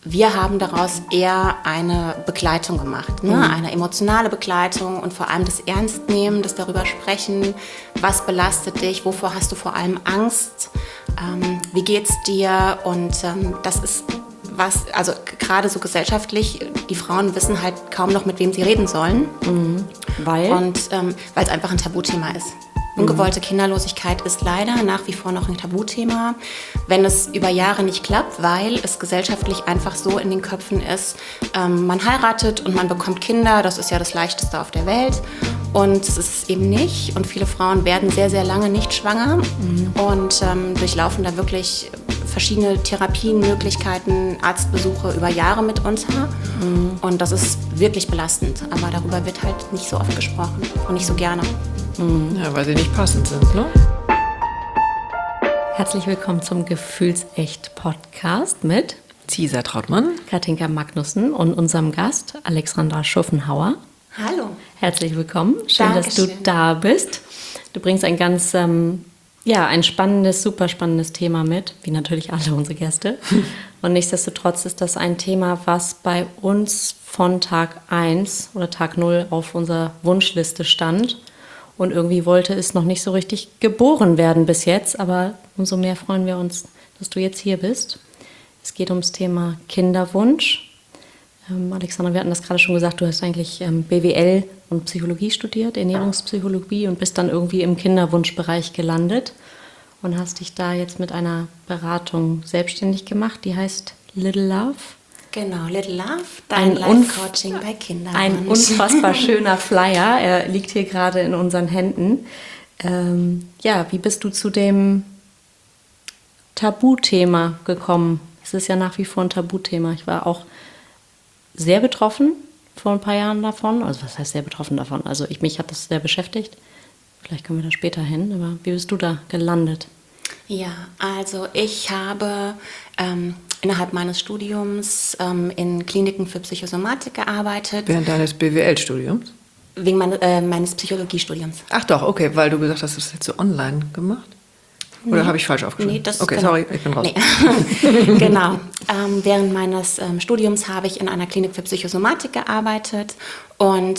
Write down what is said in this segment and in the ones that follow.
Wir haben daraus eher eine Begleitung gemacht, ne? Eine emotionale Begleitung und vor allem das Ernstnehmen, das darüber sprechen, was belastet dich, wovor hast du vor allem Angst, wie geht's dir, und das ist was, also gerade so gesellschaftlich, die Frauen wissen halt kaum noch, mit wem sie reden sollen, weil es einfach ein Tabuthema ist. Ungewollte Kinderlosigkeit ist leider nach wie vor noch ein Tabuthema, wenn es über Jahre nicht klappt, weil es gesellschaftlich einfach so in den Köpfen ist, man heiratet und man bekommt Kinder, das ist ja das Leichteste auf der Welt, und es ist es eben nicht, und viele Frauen werden sehr, sehr lange nicht schwanger und durchlaufen da wirklich verschiedene Therapien, Möglichkeiten, Arztbesuche über Jahre mitunter, und das ist wirklich belastend, aber darüber wird halt nicht so oft gesprochen und nicht so gerne. Ja, weil sie nicht passend sind, ne? Herzlich willkommen zum Gefühlsecht-Podcast mit Cesar Trautmann, Katinka Magnussen und unserem Gast Alexandra Schuffenhauer. Hallo. Herzlich willkommen. Schön, dass du da bist. Du bringst ein ganz, ein spannendes, super spannendes Thema mit, wie natürlich alle unsere Gäste. Und nichtsdestotrotz ist das ein Thema, was bei uns von Tag 1 oder Tag 0 auf unserer Wunschliste stand. Und irgendwie wollte es noch nicht so richtig geboren werden bis jetzt, aber umso mehr freuen wir uns, dass du jetzt hier bist. Es geht ums Thema Kinderwunsch. Alexandra, wir hatten das gerade schon gesagt, du hast eigentlich BWL und Psychologie studiert, Ernährungspsychologie, und bist dann irgendwie im Kinderwunschbereich gelandet und hast dich da jetzt mit einer Beratung selbstständig gemacht, die heißt Little Love. Genau, Little Love, dein Life-Coaching bei Kinderwunsch. Ein unfassbar schöner Flyer, er liegt hier gerade in unseren Händen. Wie bist du zu dem Tabuthema gekommen? Es ist ja nach wie vor ein Tabuthema. Ich war auch sehr betroffen vor ein paar Jahren davon. Also was heißt sehr betroffen davon? Also mich hat das sehr beschäftigt. Vielleicht kommen wir da später hin, aber wie bist du da gelandet? Ja, also ich habe innerhalb meines Studiums in Kliniken für Psychosomatik gearbeitet. Während deines BWL-Studiums? Wegen meines Psychologiestudiums. Ach doch, okay, weil du gesagt hast, das ist jetzt so online gemacht? Oder habe ich falsch aufgeschrieben? Nee, das okay, genau. Sorry, ich bin raus. Nee. Genau. Während meines Studiums habe ich in einer Klinik für Psychosomatik gearbeitet und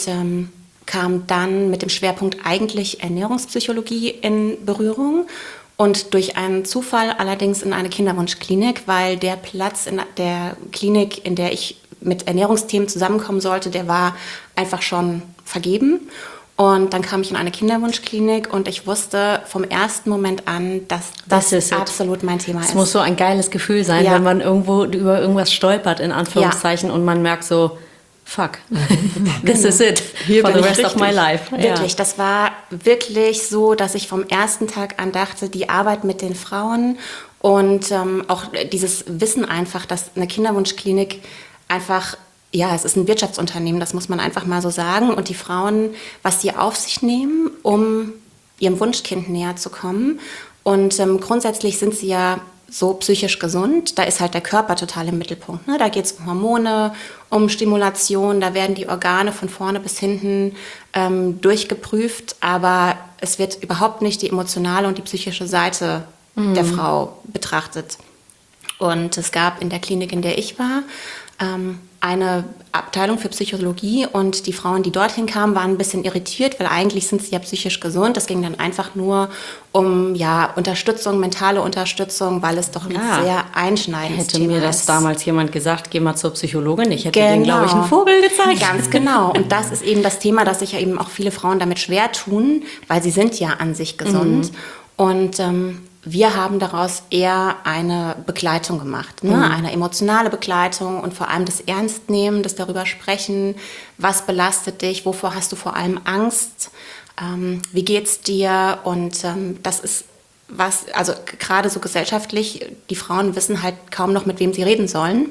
kam dann mit dem Schwerpunkt eigentlich Ernährungspsychologie in Berührung. Und durch einen Zufall allerdings in eine Kinderwunschklinik, weil der Platz in der Klinik, in der ich mit Ernährungsthemen zusammenkommen sollte, der war einfach schon vergeben. Und dann kam ich in eine Kinderwunschklinik und ich wusste vom ersten Moment an, dass das absolut mein Thema ist. Es muss so ein geiles Gefühl sein, wenn man irgendwo über irgendwas stolpert, in Anführungszeichen, und man merkt so, fuck, this is it for the rest of my life. Wirklich, das war wirklich so, dass ich vom ersten Tag an dachte, die Arbeit mit den Frauen und auch dieses Wissen einfach, dass eine Kinderwunschklinik einfach, es ist ein Wirtschaftsunternehmen, das muss man einfach mal so sagen, und die Frauen, was sie auf sich nehmen, um ihrem Wunschkind näher zu kommen, und grundsätzlich sind sie ja so psychisch gesund, da ist halt der Körper total im Mittelpunkt. Ne? Da geht es um Hormone, um Stimulation, da werden die Organe von vorne bis hinten durchgeprüft, aber es wird überhaupt nicht die emotionale und die psychische Seite der Frau betrachtet. Und es gab in der Klinik, in der ich war, eine Abteilung für Psychologie, und die Frauen, die dorthin kamen, waren ein bisschen irritiert, weil eigentlich sind sie ja psychisch gesund. Es ging dann einfach nur um Unterstützung, mentale Unterstützung, weil es doch ein sehr einschneidendes Thema ist. Hätte mir das damals jemand gesagt, geh mal zur Psychologin, ich hätte denen, glaube ich, einen Vogel gezeigt. Ganz genau. Und das ist eben das Thema, dass sich ja eben auch viele Frauen damit schwer tun, weil sie sind ja an sich gesund. Und wir haben daraus eher eine Begleitung gemacht, ne? Eine emotionale Begleitung und vor allem das Ernstnehmen, das darüber sprechen, was belastet dich, wovor hast du vor allem Angst, wie geht's dir, und das ist was, also gerade so gesellschaftlich, die Frauen wissen halt kaum noch, mit wem sie reden sollen,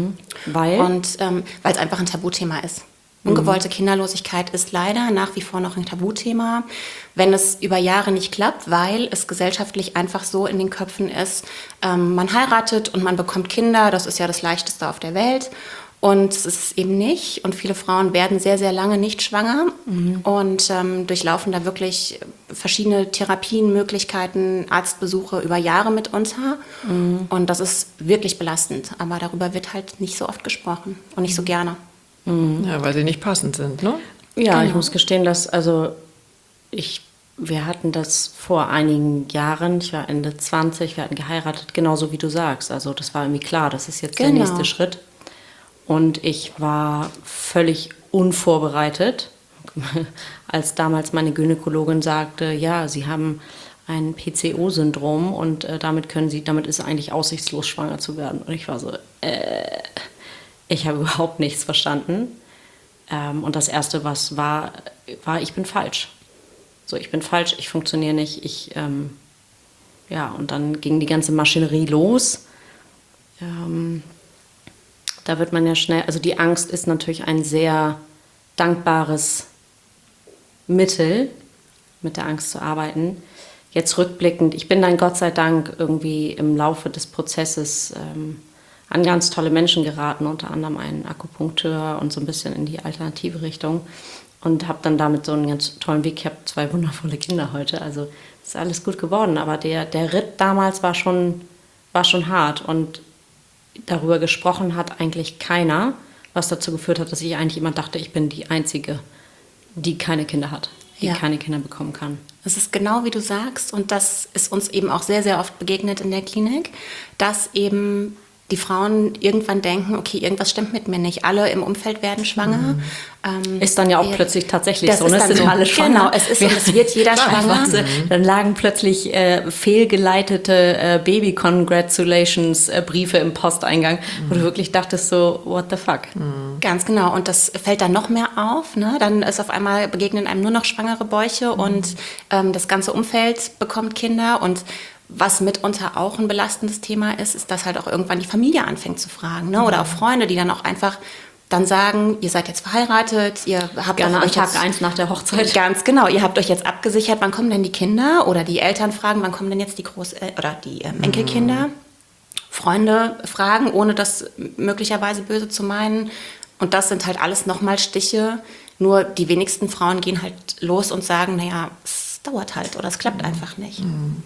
weil es einfach ein Tabuthema ist. Ungewollte Kinderlosigkeit ist leider nach wie vor noch ein Tabuthema, wenn es über Jahre nicht klappt, weil es gesellschaftlich einfach so in den Köpfen ist, man heiratet und man bekommt Kinder, das ist ja das Leichteste auf der Welt, Und es ist eben nicht. Und viele Frauen werden sehr, sehr lange nicht schwanger und durchlaufen da wirklich verschiedene Therapien, Möglichkeiten, Arztbesuche über Jahre mitunter. Und das ist wirklich belastend. Aber darüber wird halt nicht so oft gesprochen und nicht so gerne. Ja, weil sie nicht passend sind, ne? Ja, Genau. Ich muss gestehen, dass wir hatten das vor einigen Jahren, ich war Ende 20, wir hatten geheiratet, genauso wie du sagst. Also das war irgendwie klar, das ist jetzt der nächste Schritt. Und ich war völlig unvorbereitet, als damals meine Gynäkologin sagte, ja, Sie haben ein PCO-Syndrom und damit ist eigentlich aussichtslos, schwanger zu werden. Und ich war so, ich habe überhaupt nichts verstanden. Und das Erste, was war, ich bin falsch. So, ich bin falsch, ich funktioniere nicht. Und dann ging die ganze Maschinerie los. Da wird man ja schnell, also die Angst ist natürlich ein sehr dankbares Mittel, mit der Angst zu arbeiten. Jetzt rückblickend, ich bin dann Gott sei Dank irgendwie im Laufe des Prozesses an ganz tolle Menschen geraten, unter anderem einen Akupunkteur und so ein bisschen in die alternative Richtung und habe dann damit so einen ganz tollen Weg. Ich habe 2 wundervolle Kinder heute, also ist alles gut geworden, aber der Ritt damals war schon hart und darüber gesprochen hat eigentlich keiner, was dazu geführt hat, dass ich eigentlich immer dachte, ich bin die Einzige, die keine Kinder hat, die keine Kinder bekommen kann. Es ist genau wie du sagst und das ist uns eben auch sehr, sehr oft begegnet in der Klinik, dass eben die Frauen irgendwann denken, okay, irgendwas stimmt mit mir nicht. Alle im Umfeld werden schwanger. Ist dann ja auch plötzlich tatsächlich so, ne? Sind so. Alle schwanger. Genau, es wird jeder schwanger. Dann lagen plötzlich fehlgeleitete Baby-Congratulations-Briefe im Posteingang, wo du wirklich dachtest so, what the fuck? Ganz genau, und das fällt dann noch mehr auf. Ne? Dann ist auf einmal begegnen einem nur noch schwangere Bäuche und das ganze Umfeld bekommt Kinder und was mitunter auch ein belastendes Thema ist, dass halt auch irgendwann die Familie anfängt zu fragen. Ne? Oder auch Freunde, die dann auch einfach dann sagen, ihr seid jetzt verheiratet, ihr habt gerne an Tag 1 nach der Hochzeit. Ganz genau, ihr habt euch jetzt abgesichert, wann kommen denn die Kinder? Oder die Eltern fragen, wann kommen denn jetzt die Enkelkinder? Freunde fragen, ohne das möglicherweise böse zu meinen. Und das sind halt alles nochmal Stiche. Nur die wenigsten Frauen gehen halt los und sagen, naja, es dauert halt oder es klappt einfach nicht.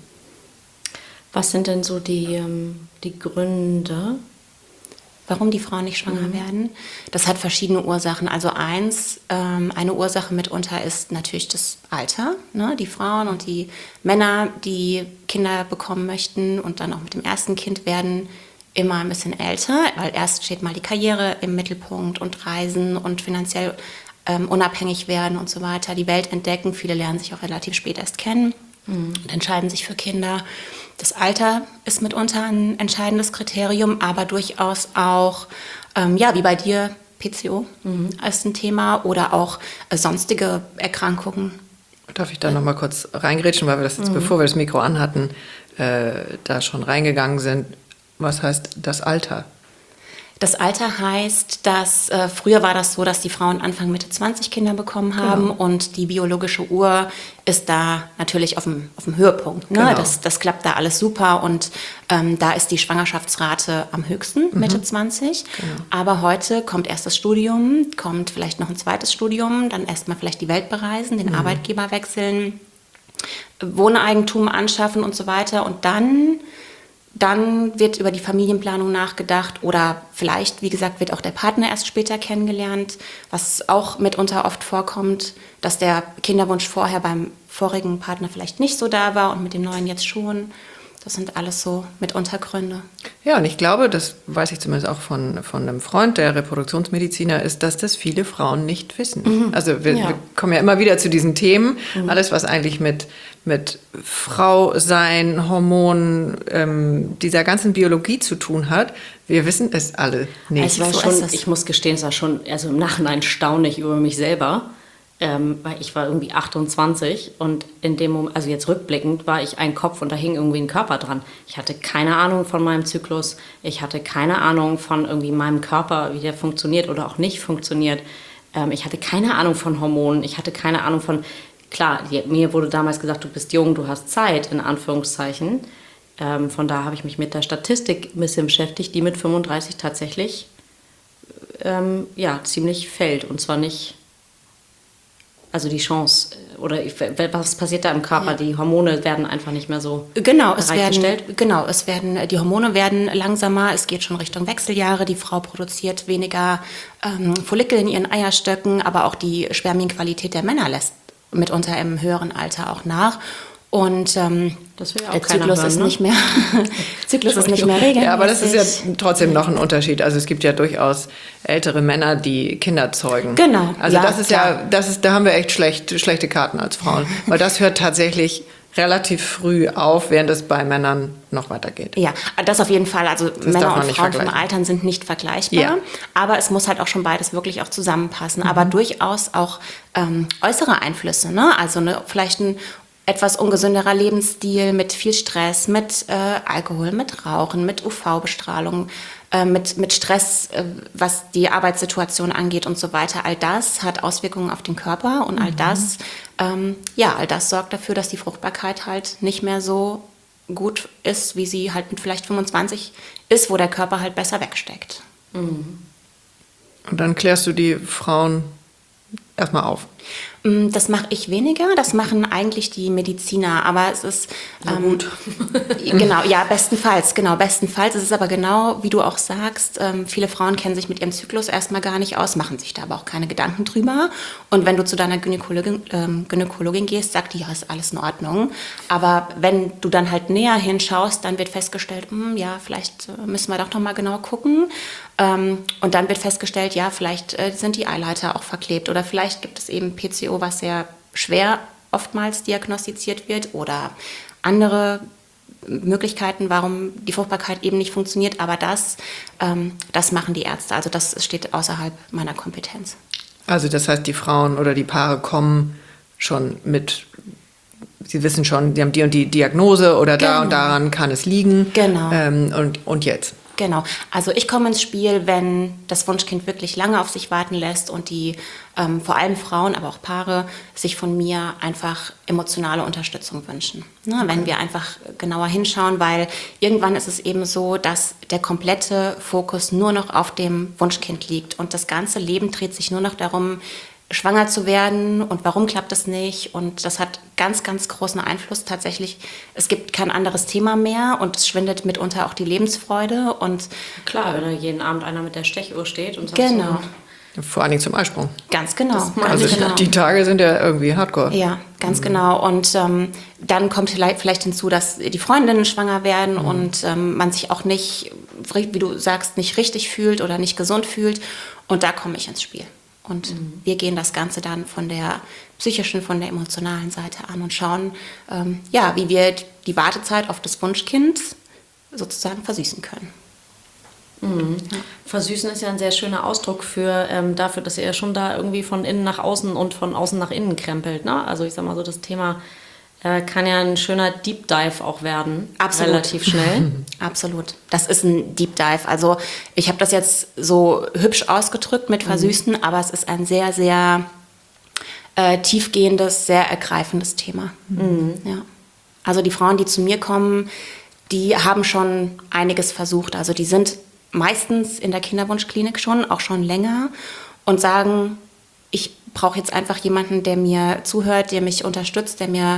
Was sind denn so die Gründe, warum die Frauen nicht schwanger werden? Das hat verschiedene Ursachen. Also eine Ursache mitunter ist natürlich das Alter. Ne? Die Frauen und die Männer, die Kinder bekommen möchten und dann auch mit dem ersten Kind werden immer ein bisschen älter, weil erst steht mal die Karriere im Mittelpunkt und Reisen und finanziell unabhängig werden und so weiter, die Welt entdecken. Viele lernen sich auch relativ spät erst kennen und entscheiden sich für Kinder. Das Alter ist mitunter ein entscheidendes Kriterium, aber durchaus auch, wie bei dir, PCO ist ein Thema oder auch sonstige Erkrankungen. Darf ich da noch mal kurz reingrätschen, weil wir das jetzt, bevor wir das Mikro anhatten, da schon reingegangen sind. Was heißt das Alter? Das Alter heißt, dass früher war das so, dass die Frauen Anfang Mitte 20 Kinder bekommen haben und die biologische Uhr ist da natürlich auf dem Höhepunkt. Ne? Genau. Das klappt da alles super und da ist die Schwangerschaftsrate am höchsten, Mitte 20. Genau. Aber heute kommt erst das Studium, kommt vielleicht noch ein zweites Studium, dann erstmal vielleicht die Welt bereisen, den Arbeitgeber wechseln, Wohneigentum anschaffen und so weiter und dann wird über die Familienplanung nachgedacht oder vielleicht, wie gesagt, wird auch der Partner erst später kennengelernt, was auch mitunter oft vorkommt, dass der Kinderwunsch vorher beim vorigen Partner vielleicht nicht so da war und mit dem neuen jetzt schon. Das sind alles so mitunter Gründe. Ja, und ich glaube, das weiß ich zumindest auch von einem Freund, der Reproduktionsmediziner ist, dass das viele Frauen nicht wissen. Also wir kommen ja immer wieder zu diesen Themen, alles was eigentlich mit Frau sein, Hormonen, dieser ganzen Biologie zu tun hat. Wir wissen es alle nicht. Ich muss gestehen, es war schon also im Nachhinein erstaunlich über mich selber, weil ich war irgendwie 28 und in dem Moment, also jetzt rückblickend, war ich ein Kopf und da hing irgendwie ein Körper dran. Ich hatte keine Ahnung von meinem Zyklus, ich hatte keine Ahnung von irgendwie meinem Körper, wie der funktioniert oder auch nicht funktioniert. Ich hatte keine Ahnung von Hormonen, ich hatte keine Ahnung von, klar, mir wurde damals gesagt, du bist jung, du hast Zeit, in Anführungszeichen. Von da habe ich mich mit der Statistik ein bisschen beschäftigt, die mit 35 tatsächlich ziemlich fällt. Und zwar nicht, also die Chance, oder was passiert da im Körper? Ja. Die Hormone werden einfach nicht mehr so bereitgestellt. Die Hormone werden langsamer, es geht schon Richtung Wechseljahre, die Frau produziert weniger Follikel in ihren Eierstöcken, aber auch die Spermienqualität der Männer lässt mitunter im höheren Alter auch nach. Und das will ja auch der Zyklus hören, ist ne? nicht mehr Zyklus ist nicht mehr regelmäßig. Ja, aber das ist ja trotzdem noch ein Unterschied. Also es gibt ja durchaus ältere Männer, die Kinder zeugen. Genau. Also da haben wir echt schlechte Karten als Frauen, weil das hört tatsächlich relativ früh auf, während es bei Männern noch weitergeht. Ja, das auf jeden Fall. Also Männer und Frauen vom Altern sind nicht vergleichbar. Ja. Aber es muss halt auch schon beides wirklich auch zusammenpassen. Aber durchaus auch äußere Einflüsse. Ne? Also vielleicht ein etwas ungesünderer Lebensstil mit viel Stress, mit Alkohol, mit Rauchen, mit UV-Bestrahlung, mit Stress, was die Arbeitssituation angeht und so weiter. All das hat Auswirkungen auf den Körper und all das sorgt dafür, dass die Fruchtbarkeit halt nicht mehr so gut ist, wie sie halt mit vielleicht 25 ist, wo der Körper halt besser wegsteckt. Und dann klärst du die Frauen erstmal auf. Das mache ich weniger, das machen eigentlich die Mediziner, aber es ist gut. Genau, ja, bestenfalls. Es ist aber genau, wie du auch sagst, viele Frauen kennen sich mit ihrem Zyklus erstmal gar nicht aus, machen sich da aber auch keine Gedanken drüber. Und wenn du zu deiner Gynäkologin gehst, sagt die, ja, ist alles in Ordnung. Aber wenn du dann halt näher hinschaust, dann wird festgestellt, vielleicht müssen wir doch noch mal genau gucken. Und dann wird festgestellt, ja, vielleicht sind die Eileiter auch verklebt oder vielleicht gibt es eben PCO, was sehr schwer oftmals diagnostiziert wird oder andere Möglichkeiten, warum die Fruchtbarkeit eben nicht funktioniert. Aber das machen die Ärzte. Also das steht außerhalb meiner Kompetenz. Also das heißt, die Frauen oder die Paare kommen schon mit, sie wissen schon, sie haben die und die Diagnose oder da und daran kann es liegen. Genau. Und jetzt? Genau. Also ich komme ins Spiel, wenn das Wunschkind wirklich lange auf sich warten lässt und die vor allem Frauen, aber auch Paare sich von mir einfach emotionale Unterstützung wünschen. Ne? Okay. Wenn wir einfach genauer hinschauen, weil irgendwann ist es eben so, dass der komplette Fokus nur noch auf dem Wunschkind liegt und das ganze Leben dreht sich nur noch darum, schwanger zu werden und warum klappt es nicht, und das hat ganz, ganz großen Einfluss tatsächlich. Es gibt kein anderes Thema mehr und es schwindet mitunter auch die Lebensfreude. Und klar, wenn da jeden Abend einer mit der Stechuhr steht und sagt genau. So, vor allen Dingen zum Eisprung. Ganz genau. Die Tage sind ja irgendwie hardcore. Ja, ganz genau. Und dann kommt vielleicht hinzu, dass die Freundinnen schwanger werden und man sich auch nicht, wie du sagst, nicht richtig fühlt oder nicht gesund fühlt. Und da komme ich ins Spiel. Und wir gehen das Ganze dann von der psychischen, von der emotionalen Seite an und schauen, wie wir die Wartezeit auf das Wunschkind sozusagen versüßen können. Mhm. Ja. Versüßen ist ja ein sehr schöner Ausdruck dafür, dass ihr ja schon da irgendwie von innen nach außen und von außen nach innen krempelt. Ne? Also ich sag mal so, das Thema kann ja ein schöner Deep Dive auch werden. Absolut. Relativ schnell. Absolut. Das ist ein Deep Dive. Also ich habe das jetzt so hübsch ausgedrückt mit Versüßen, aber es ist ein sehr, sehr tiefgehendes, sehr ergreifendes Thema. Ja. Also die Frauen, die zu mir kommen, die haben schon einiges versucht. Also die sind meistens in der Kinderwunschklinik auch schon länger und sagen, ich brauche jetzt einfach jemanden, der mir zuhört, der mich unterstützt, der mir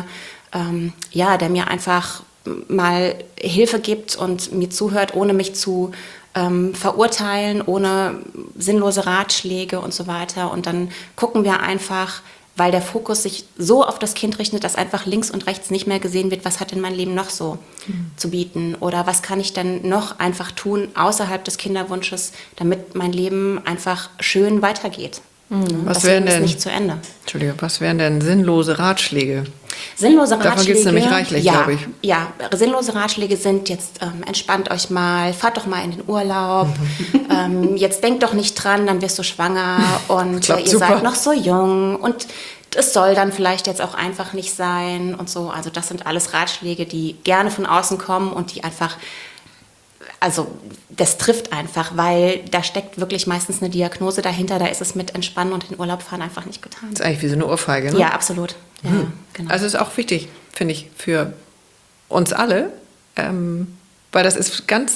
einfach mal Hilfe gibt und mir zuhört, ohne mich zu verurteilen, ohne sinnlose Ratschläge und so weiter. Und dann gucken wir einfach, weil der Fokus sich so auf das Kind richtet, dass einfach links und rechts nicht mehr gesehen wird, was hat denn mein Leben noch so zu bieten oder was kann ich denn noch einfach tun außerhalb des Kinderwunsches, damit mein Leben einfach schön weitergeht. Was wären denn, nicht zu Ende. Entschuldigung, was wären denn sinnlose Ratschläge? Sinnlose Ratschläge. Davon gibt es nämlich reichlich, glaube ich. Ja, sinnlose Ratschläge sind jetzt, entspannt euch mal, fahrt doch mal in den Urlaub, jetzt denkt doch nicht dran, dann wirst du schwanger und ihr seid noch so jung und es soll dann vielleicht jetzt auch einfach nicht sein und so. Also das sind alles Ratschläge, die gerne von außen kommen und die einfach, also das trifft einfach, weil da steckt wirklich meistens eine Diagnose dahinter, da ist es mit Entspannen und in Urlaub fahren einfach nicht getan. Das ist eigentlich wie so eine Ohrfeige, ne? Ja, absolut. Ja, genau. Also ist auch wichtig, finde ich, für uns alle, weil das ist ganz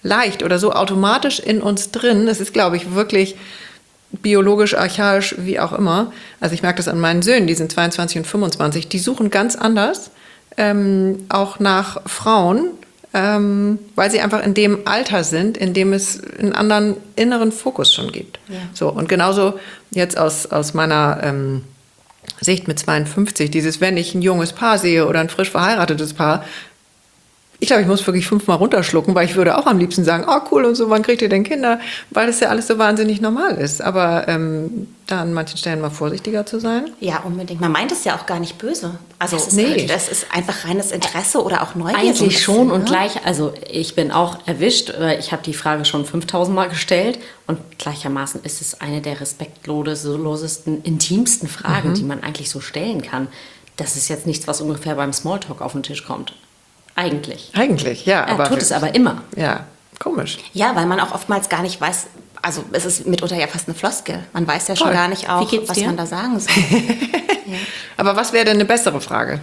leicht oder so automatisch in uns drin. Es ist, glaube ich, wirklich biologisch, archaisch, wie auch immer. Also ich merke das an meinen Söhnen, die sind 22 und 25, die suchen ganz anders, auch nach Frauen, weil sie einfach in dem Alter sind, in dem es einen anderen inneren Fokus schon gibt. Ja. So, und genauso jetzt aus meiner Sicht mit 52, wenn ich ein junges Paar sehe oder ein frisch verheiratetes Paar, ich glaube, ich muss wirklich 5-mal runterschlucken, weil ich würde auch am liebsten sagen, oh cool und so, wann kriegt ihr denn Kinder? Weil das ja alles so wahnsinnig normal ist. Aber da an manchen Stellen mal vorsichtiger zu sein. Ja, unbedingt. Man meint es ja auch gar nicht böse. Also das ist einfach reines Interesse oder auch Neugier. Eigentlich schon und gleich, also ich bin auch erwischt, ich habe die Frage schon 5000 Mal gestellt und gleichermaßen ist es eine der respektlosesten, intimsten Fragen, die man eigentlich so stellen kann. Das ist jetzt nichts, was ungefähr beim Smalltalk auf den Tisch kommt. Eigentlich, ja. Aber tut es aber immer. Ja, komisch. Ja, weil man auch oftmals gar nicht weiß, also es ist mitunter ja fast eine Floskel. Man weiß ja schon gar nicht auch, was man da sagen soll. Ja. Aber was wäre denn eine bessere Frage?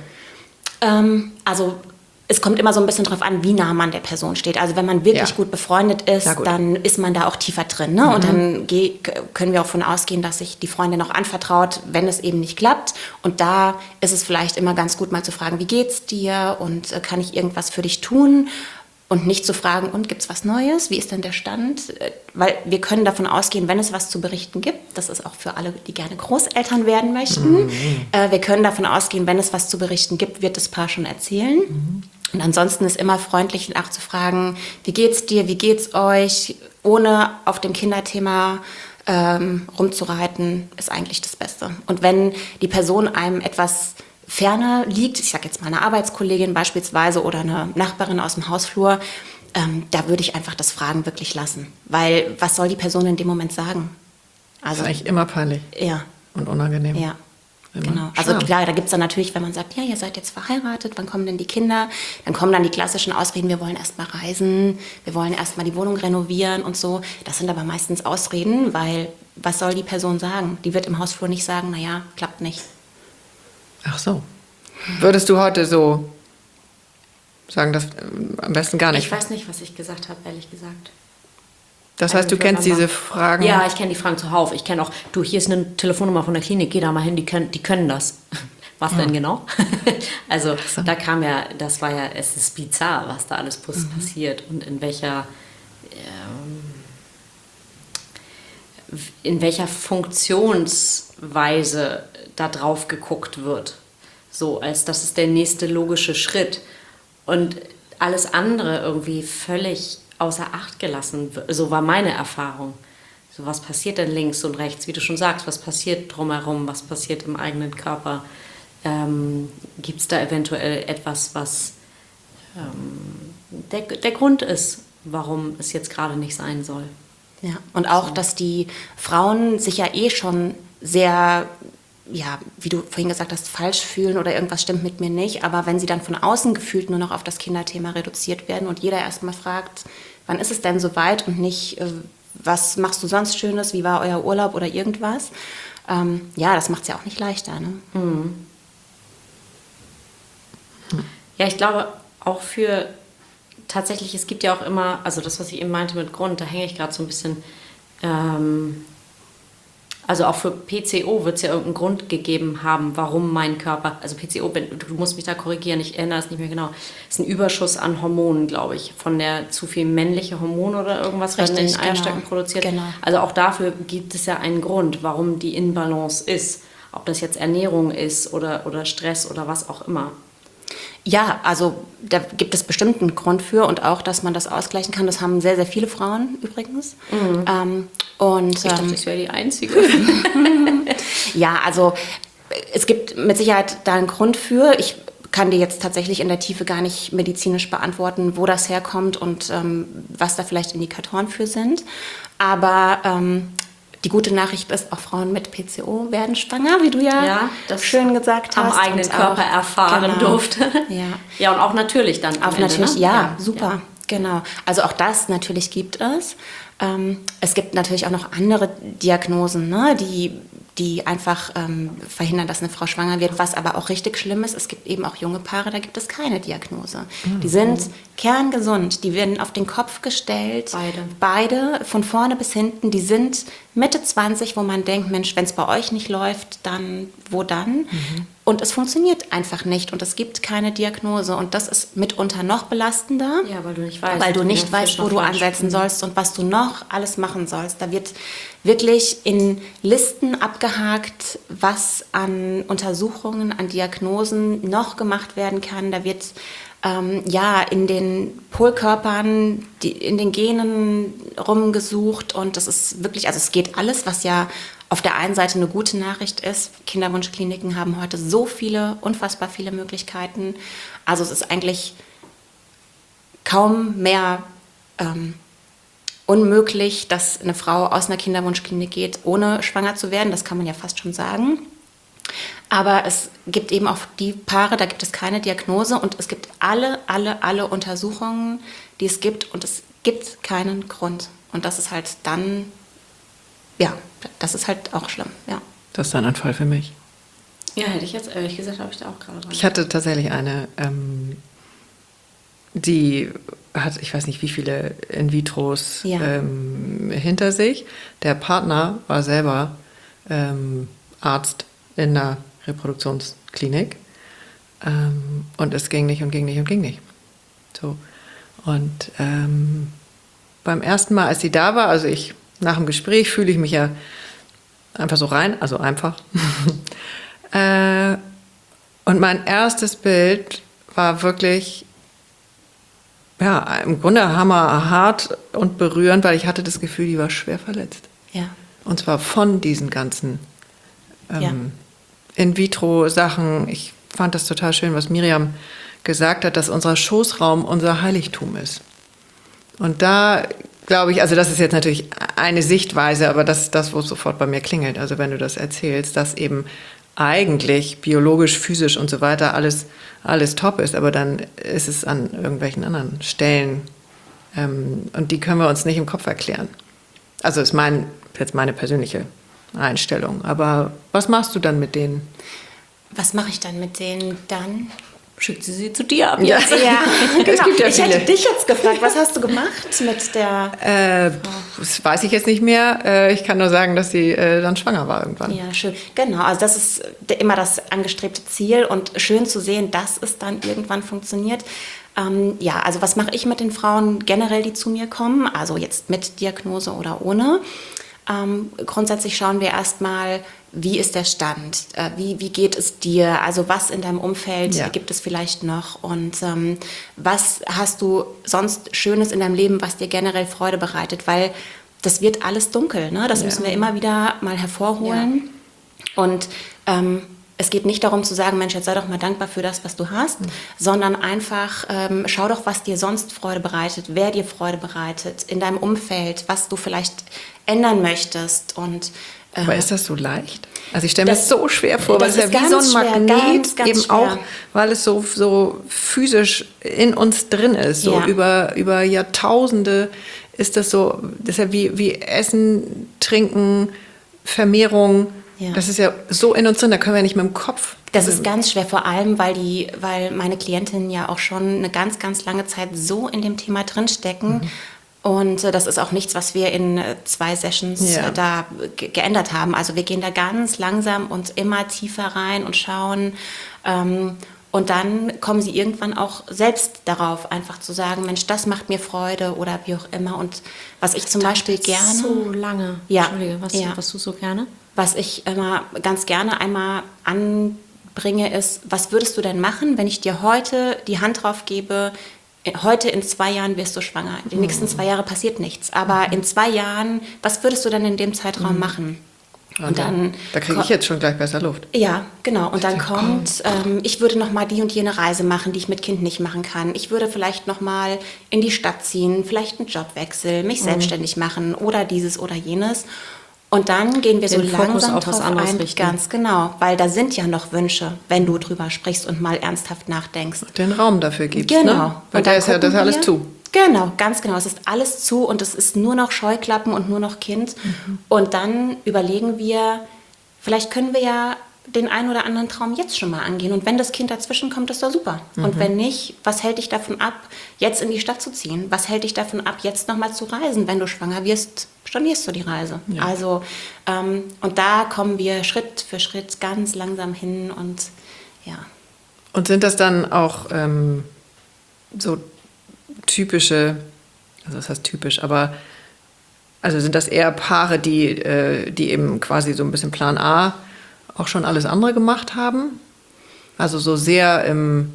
Also es kommt immer so ein bisschen drauf an, wie nah man der Person steht. Also wenn man wirklich gut befreundet ist, dann ist man da auch tiefer drin. Ne? Und dann können wir auch davon ausgehen, dass sich die Freundin auch anvertraut, wenn es eben nicht klappt. Und da ist es vielleicht immer ganz gut, mal zu fragen, wie geht's dir? Und kann ich irgendwas für dich tun? Und nicht zu fragen, und gibt's was Neues? Wie ist denn der Stand? Weil wir können davon ausgehen, wenn es was zu berichten gibt, das ist auch für alle, die gerne Großeltern werden möchten, wir können davon ausgehen, wenn es was zu berichten gibt, wird das Paar schon erzählen. Und ansonsten ist immer freundlich nachzufragen, wie geht's dir, wie geht's euch, ohne auf dem Kinderthema rumzureiten, ist eigentlich das Beste. Und wenn die Person einem etwas ferner liegt, ich sage jetzt mal eine Arbeitskollegin beispielsweise oder eine Nachbarin aus dem Hausflur, da würde ich einfach das Fragen wirklich lassen. Weil was soll die Person in dem Moment sagen? Also, das ist eigentlich immer peinlich. Ja. Und unangenehm. Ja. Genau. Also klar, da gibt es dann natürlich, wenn man sagt, ja, ihr seid jetzt verheiratet, wann kommen denn die Kinder? Dann kommen dann die klassischen Ausreden, wir wollen erst mal reisen, wir wollen erst mal die Wohnung renovieren und so. Das sind aber meistens Ausreden, weil was soll die Person sagen? Die wird im Hausflur nicht sagen, naja, klappt nicht. Ach so. Würdest du heute so sagen, dass am besten gar nicht? Ich weiß nicht, was ich gesagt habe, ehrlich gesagt. Das heißt, du kennst diese Fragen? Ja, ich kenne die Fragen zuhauf. Ich kenne auch, du, hier ist eine Telefonnummer von der Klinik, geh da mal hin, die können das. Was denn genau? Also da kam ja, das war ja, es ist bizarr, was da alles passiert und in welcher Funktionsweise da drauf geguckt wird. So, als das ist der nächste logische Schritt. Und alles andere irgendwie völlig außer Acht gelassen. So war meine Erfahrung. So, was passiert denn links und rechts? Wie du schon sagst, was passiert drumherum? Was passiert im eigenen Körper? Gibt es da eventuell etwas, was der Grund ist, warum es jetzt gerade nicht sein soll? Ja, und auch, dass die Frauen sich ja schon sehr, ja, wie du vorhin gesagt hast, falsch fühlen oder irgendwas stimmt mit mir nicht. Aber wenn sie dann von außen gefühlt nur noch auf das Kinderthema reduziert werden und jeder erstmal fragt, wann ist es denn soweit und nicht, was machst du sonst Schönes, wie war euer Urlaub oder irgendwas. Ja, das macht es ja auch nicht leichter. Ne? Mhm. Ja, ich glaube auch tatsächlich, es gibt ja auch immer, also das, was ich eben meinte mit Grund, da hänge ich gerade so ein bisschen, also auch für PCO wird es ja irgendeinen Grund gegeben haben, warum mein Körper, also PCO, du musst mich da korrigieren, ich erinnere es nicht mehr genau, ist ein Überschuss an Hormonen, glaube ich, von der zu viel männliche Hormone oder irgendwas werden in den Eierstöcken produziert. Genau. Also auch dafür gibt es ja einen Grund, warum die Inbalance ist, ob das jetzt Ernährung ist oder Stress oder was auch immer. Ja, also da gibt es bestimmt einen Grund für und auch, dass man das ausgleichen kann. Das haben sehr, sehr viele Frauen übrigens. Mhm. Ich dachte, ich wäre die Einzige. Ja, also es gibt mit Sicherheit da einen Grund für. Ich kann dir jetzt tatsächlich in der Tiefe gar nicht medizinisch beantworten, wo das herkommt und was da vielleicht Indikatoren für sind. Aber die gute Nachricht ist, auch Frauen mit PCO werden schwanger, wie du ja das schön gesagt hast. Am eigenen Körper erfahren durfte. Ja. Ja, und auch natürlich dann. Auch Ende, natürlich, ne? Ja, super. Ja. Genau. Also auch das natürlich gibt es. Es gibt natürlich auch noch andere Diagnosen, ne, die einfach verhindern, dass eine Frau schwanger wird, was aber auch richtig schlimm ist. Es gibt eben auch junge Paare, da gibt es keine Diagnose. Die sind kerngesund. Die werden auf den Kopf gestellt. Beide, von vorne bis hinten. Die sind Mitte 20, wo man denkt, Mensch, wenn es bei euch nicht läuft, dann wo dann? Und es funktioniert einfach nicht und es gibt keine Diagnose. Und das ist mitunter noch belastender, weil du nicht weißt, wo du ansetzen sollst und was du noch alles machen sollst. Da wird wirklich in Listen abgehakt, was an Untersuchungen, an Diagnosen noch gemacht werden kann. Da wird in den Polkörpern, in den Genen rumgesucht und das ist wirklich, also es geht alles, was ja auf der einen Seite eine gute Nachricht ist. Kinderwunschkliniken haben heute so viele, unfassbar viele Möglichkeiten. Also es ist eigentlich kaum mehr unmöglich, dass eine Frau aus einer Kinderwunschklinik geht, ohne schwanger zu werden. Das kann man ja fast schon sagen. Aber es gibt eben auch die Paare, da gibt es keine Diagnose und es gibt alle Untersuchungen, die es gibt und es gibt keinen Grund. Und das ist halt dann, das ist halt auch schlimm, ja. Das ist dann ein Fall für mich. Ja, hätte ich jetzt ehrlich gesagt, habe ich da auch gerade dran. Ich hatte tatsächlich eine, die hat, ich weiß nicht wie viele In-vitros hinter sich. Der Partner war selber Arzt in einer Reproduktionsklinik und es ging nicht. So. Und beim ersten Mal, als sie da war, also nach dem Gespräch fühle ich mich ja einfach so rein, also einfach. Und mein erstes Bild war wirklich, im Grunde hammerhart und berührend, weil ich hatte das Gefühl, die war schwer verletzt. Ja. Und zwar von diesen ganzen In-vitro-Sachen. Ich fand das total schön, was Miriam gesagt hat, dass unser Schoßraum unser Heiligtum ist. Und da glaube ich, also das ist jetzt natürlich eine Sichtweise, aber das ist das, wo es sofort bei mir klingelt. Also wenn du das erzählst, dass eben eigentlich biologisch, physisch und so weiter alles top ist, aber dann ist es an irgendwelchen anderen Stellen und die können wir uns nicht im Kopf erklären. Also ist jetzt meine persönliche Einstellung. Aber was machst du dann mit denen? Was mache ich dann mit denen dann? Schickt sie zu dir ab. Ja, genau. Es gibt ja ich viele. hätte dich jetzt gefragt, was hast du gemacht mit der... Das weiß ich jetzt nicht mehr. Ich kann nur sagen, dass sie dann schwanger war irgendwann. Ja, schön. Genau, also das ist immer das angestrebte Ziel und schön zu sehen, dass es dann irgendwann funktioniert. Also was mache ich mit den Frauen generell, die zu mir kommen? Also jetzt mit Diagnose oder ohne. Grundsätzlich schauen wir erstmal, wie ist der Stand? Wie geht es dir? Also was in deinem Umfeld gibt es vielleicht noch? Und was hast du sonst Schönes in deinem Leben, was dir generell Freude bereitet? Weil das wird alles dunkel, ne? Das müssen wir immer wieder mal hervorholen. Ja. Und es geht nicht darum zu sagen, Mensch, jetzt sei doch mal dankbar für das, was du hast, sondern einfach schau doch, was dir sonst Freude bereitet, wer dir Freude bereitet, in deinem Umfeld, was du vielleicht ändern möchtest. Und aber ist das so leicht? Also ich stelle mir das so schwer vor, weil es ja wie so ein Magnet, ganz eben schwer. auch, weil es so physisch in uns drin ist, so über Jahrtausende ist das so, das ist ja wie Essen, Trinken, Vermehrung. Ja. Das ist ja so in uns drin, da können wir nicht mit dem Kopf. Das ist ganz schwer, vor allem, weil meine Klientinnen ja auch schon eine ganz, ganz lange Zeit so in dem Thema drinstecken. Und das ist auch nichts, was wir in 2 Sessions da geändert haben. Also wir gehen da ganz langsam und immer tiefer rein und schauen. Und dann kommen sie irgendwann auch selbst darauf, einfach zu sagen, Mensch, das macht mir Freude oder wie auch immer. Und was ich zum Beispiel gerne... So lange. Ja. Entschuldige, was du so gerne? Was ich immer ganz gerne einmal anbringe, ist, was würdest du denn machen, wenn ich dir heute die Hand drauf gebe, heute in 2 Jahren wirst du schwanger. Die nächsten 2 Jahre passiert nichts. Aber in 2 Jahren, was würdest du dann in dem Zeitraum machen? Und dann da kriege ich jetzt schon gleich besser Luft. Ja, genau. Und dann kommt, ich würde noch mal die und jene Reise machen, die ich mit Kind nicht machen kann. Ich würde vielleicht noch mal in die Stadt ziehen, vielleicht einen Jobwechsel, mich selbstständig machen oder dieses oder jenes. Und dann gehen wir so langsam auf was anderes richten. Ganz genau, weil da sind ja noch Wünsche, wenn du drüber sprichst und mal ernsthaft nachdenkst. Den Raum dafür gibst, genau. Ne? Weil das ist alles zu. Genau, ganz genau. Es ist alles zu und es ist nur noch Scheuklappen und nur noch Kind. Und dann überlegen wir, vielleicht können wir ja den einen oder anderen Traum jetzt schon mal angehen. Und wenn das Kind dazwischen kommt, ist doch super. Und wenn nicht, was hält dich davon ab, jetzt in die Stadt zu ziehen? Was hält dich davon ab, jetzt nochmal zu reisen? Wenn du schwanger wirst, stornierst du die Reise. Ja. Also, und da kommen wir Schritt für Schritt ganz langsam hin und ja. Und sind das dann auch so typische, also das heißt typisch, aber also sind das eher Paare, die eben quasi so ein bisschen Plan A auch schon alles andere gemacht haben? Also so sehr im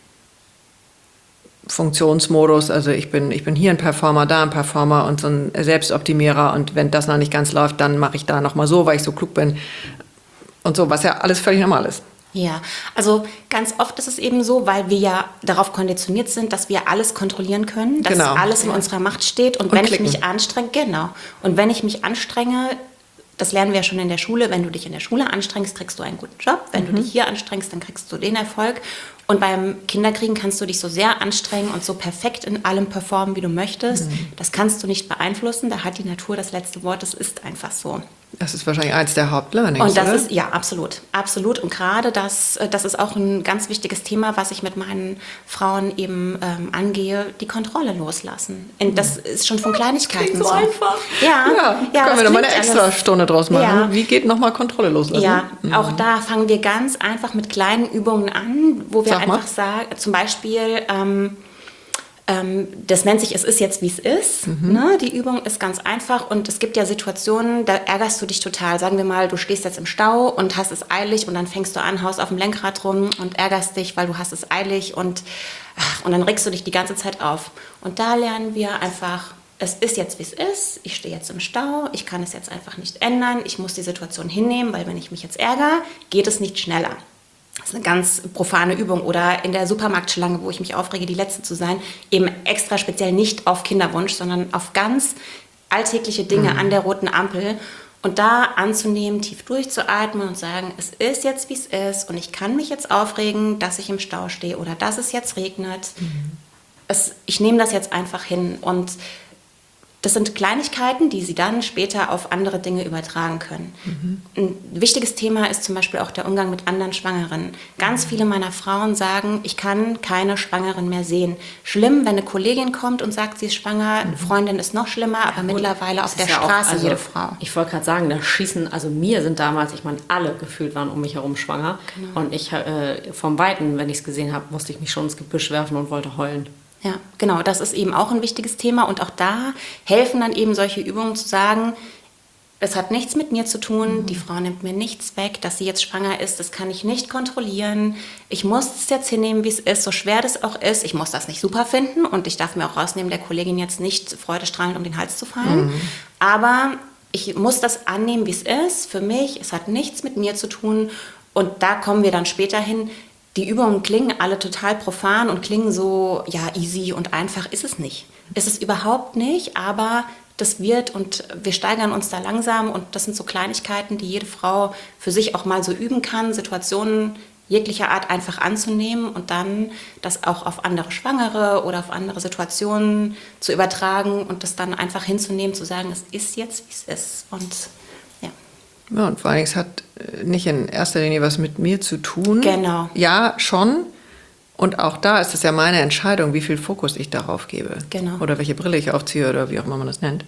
Funktionsmodus, also ich bin hier ein Performer, da ein Performer und so ein Selbstoptimierer und wenn das noch nicht ganz läuft, dann mache ich da nochmal so, weil ich so klug bin und so, was ja alles völlig normal ist. Ja, also ganz oft ist es eben so, weil wir ja darauf konditioniert sind, dass wir alles kontrollieren können, dass alles in unserer Macht steht und wenn klicken. Ich mich anstrenge, und wenn ich mich anstrenge, das lernen wir ja schon in der Schule, wenn du dich in der Schule anstrengst, kriegst du einen guten Job, wenn du dich hier anstrengst, dann kriegst du den Erfolg und beim Kinderkriegen kannst du dich so sehr anstrengen und so perfekt in allem performen, wie du möchtest, das kannst du nicht beeinflussen, da hat die Natur das letzte Wort, das ist einfach so. Das ist wahrscheinlich eins der Hauptlearnings, und das oder? ist, ja, absolut. Und gerade das ist auch ein ganz wichtiges Thema, was ich mit meinen Frauen eben angehe, die Kontrolle loslassen. Und das ist schon von Kleinigkeiten so. Einfach. Ja, können wir nochmal eine extra Stunde draus machen. Ja. Wie geht nochmal Kontrolle loslassen? Ja, auch da fangen wir ganz einfach mit kleinen Übungen an, wo wir einfach sagen, zum Beispiel... das nennt sich, es ist jetzt, wie es ist. Ne? Die Übung ist ganz einfach und es gibt ja Situationen, da ärgerst du dich total. Sagen wir mal, du stehst jetzt im Stau und hast es eilig und dann fängst du an, haust auf dem Lenkrad rum und ärgerst dich, weil du hast es eilig und dann regst du dich die ganze Zeit auf. Und da lernen wir einfach, es ist jetzt, wie es ist. Ich stehe jetzt im Stau, ich kann es jetzt einfach nicht ändern. Ich muss die Situation hinnehmen, weil wenn ich mich jetzt ärgere, geht es nicht schneller. Das ist eine ganz profane Übung. Oder in der Supermarktschlange, wo ich mich aufrege, die Letzte zu sein, eben extra speziell nicht auf Kinderwunsch, sondern auf ganz alltägliche Dinge an der roten Ampel. Und da anzunehmen, tief durchzuatmen und sagen, es ist jetzt, wie es ist und ich kann mich jetzt aufregen, dass ich im Stau stehe oder dass es jetzt regnet. Ich nehme das jetzt einfach hin und das sind Kleinigkeiten, die Sie dann später auf andere Dinge übertragen können. Ein wichtiges Thema ist zum Beispiel auch der Umgang mit anderen Schwangeren. Ganz viele meiner Frauen sagen, ich kann keine Schwangeren mehr sehen. Schlimm, wenn eine Kollegin kommt und sagt, sie ist schwanger, eine Freundin ist noch schlimmer, aber mittlerweile auf der Straße jede Frau. Ich wollte gerade sagen, da schießen, also mir sind damals, ich meine, alle gefühlt waren um mich herum schwanger. Genau. Und ich vom Weiten, wenn ich es gesehen habe, musste ich mich schon ins Gebüsch werfen und wollte heulen. Ja, genau, das ist eben auch ein wichtiges Thema und auch da helfen dann eben solche Übungen zu sagen, es hat nichts mit mir zu tun, die Frau nimmt mir nichts weg, dass sie jetzt schwanger ist, das kann ich nicht kontrollieren, ich muss es jetzt hinnehmen, wie es ist, so schwer das auch ist, ich muss das nicht super finden und ich darf mir auch rausnehmen, der Kollegin jetzt nicht freudestrahlend um den Hals zu fallen, aber ich muss das annehmen, wie es ist, für mich, es hat nichts mit mir zu tun und da kommen wir dann später hin. Die Übungen klingen alle total profan und klingen so, ja, easy und einfach ist es nicht. Ist es überhaupt nicht, aber das wird und wir steigern uns da langsam und das sind so Kleinigkeiten, die jede Frau für sich auch mal so üben kann, Situationen jeglicher Art einfach anzunehmen und dann das auch auf andere Schwangere oder auf andere Situationen zu übertragen und das dann einfach hinzunehmen, zu sagen, es ist jetzt, wie es ist und ja, und vor allem, es hat nicht in erster Linie was mit mir zu tun. Genau. Ja, schon. Und auch da ist es ja meine Entscheidung, wie viel Fokus ich darauf gebe. Genau. Oder welche Brille ich aufziehe oder wie auch immer man das nennt.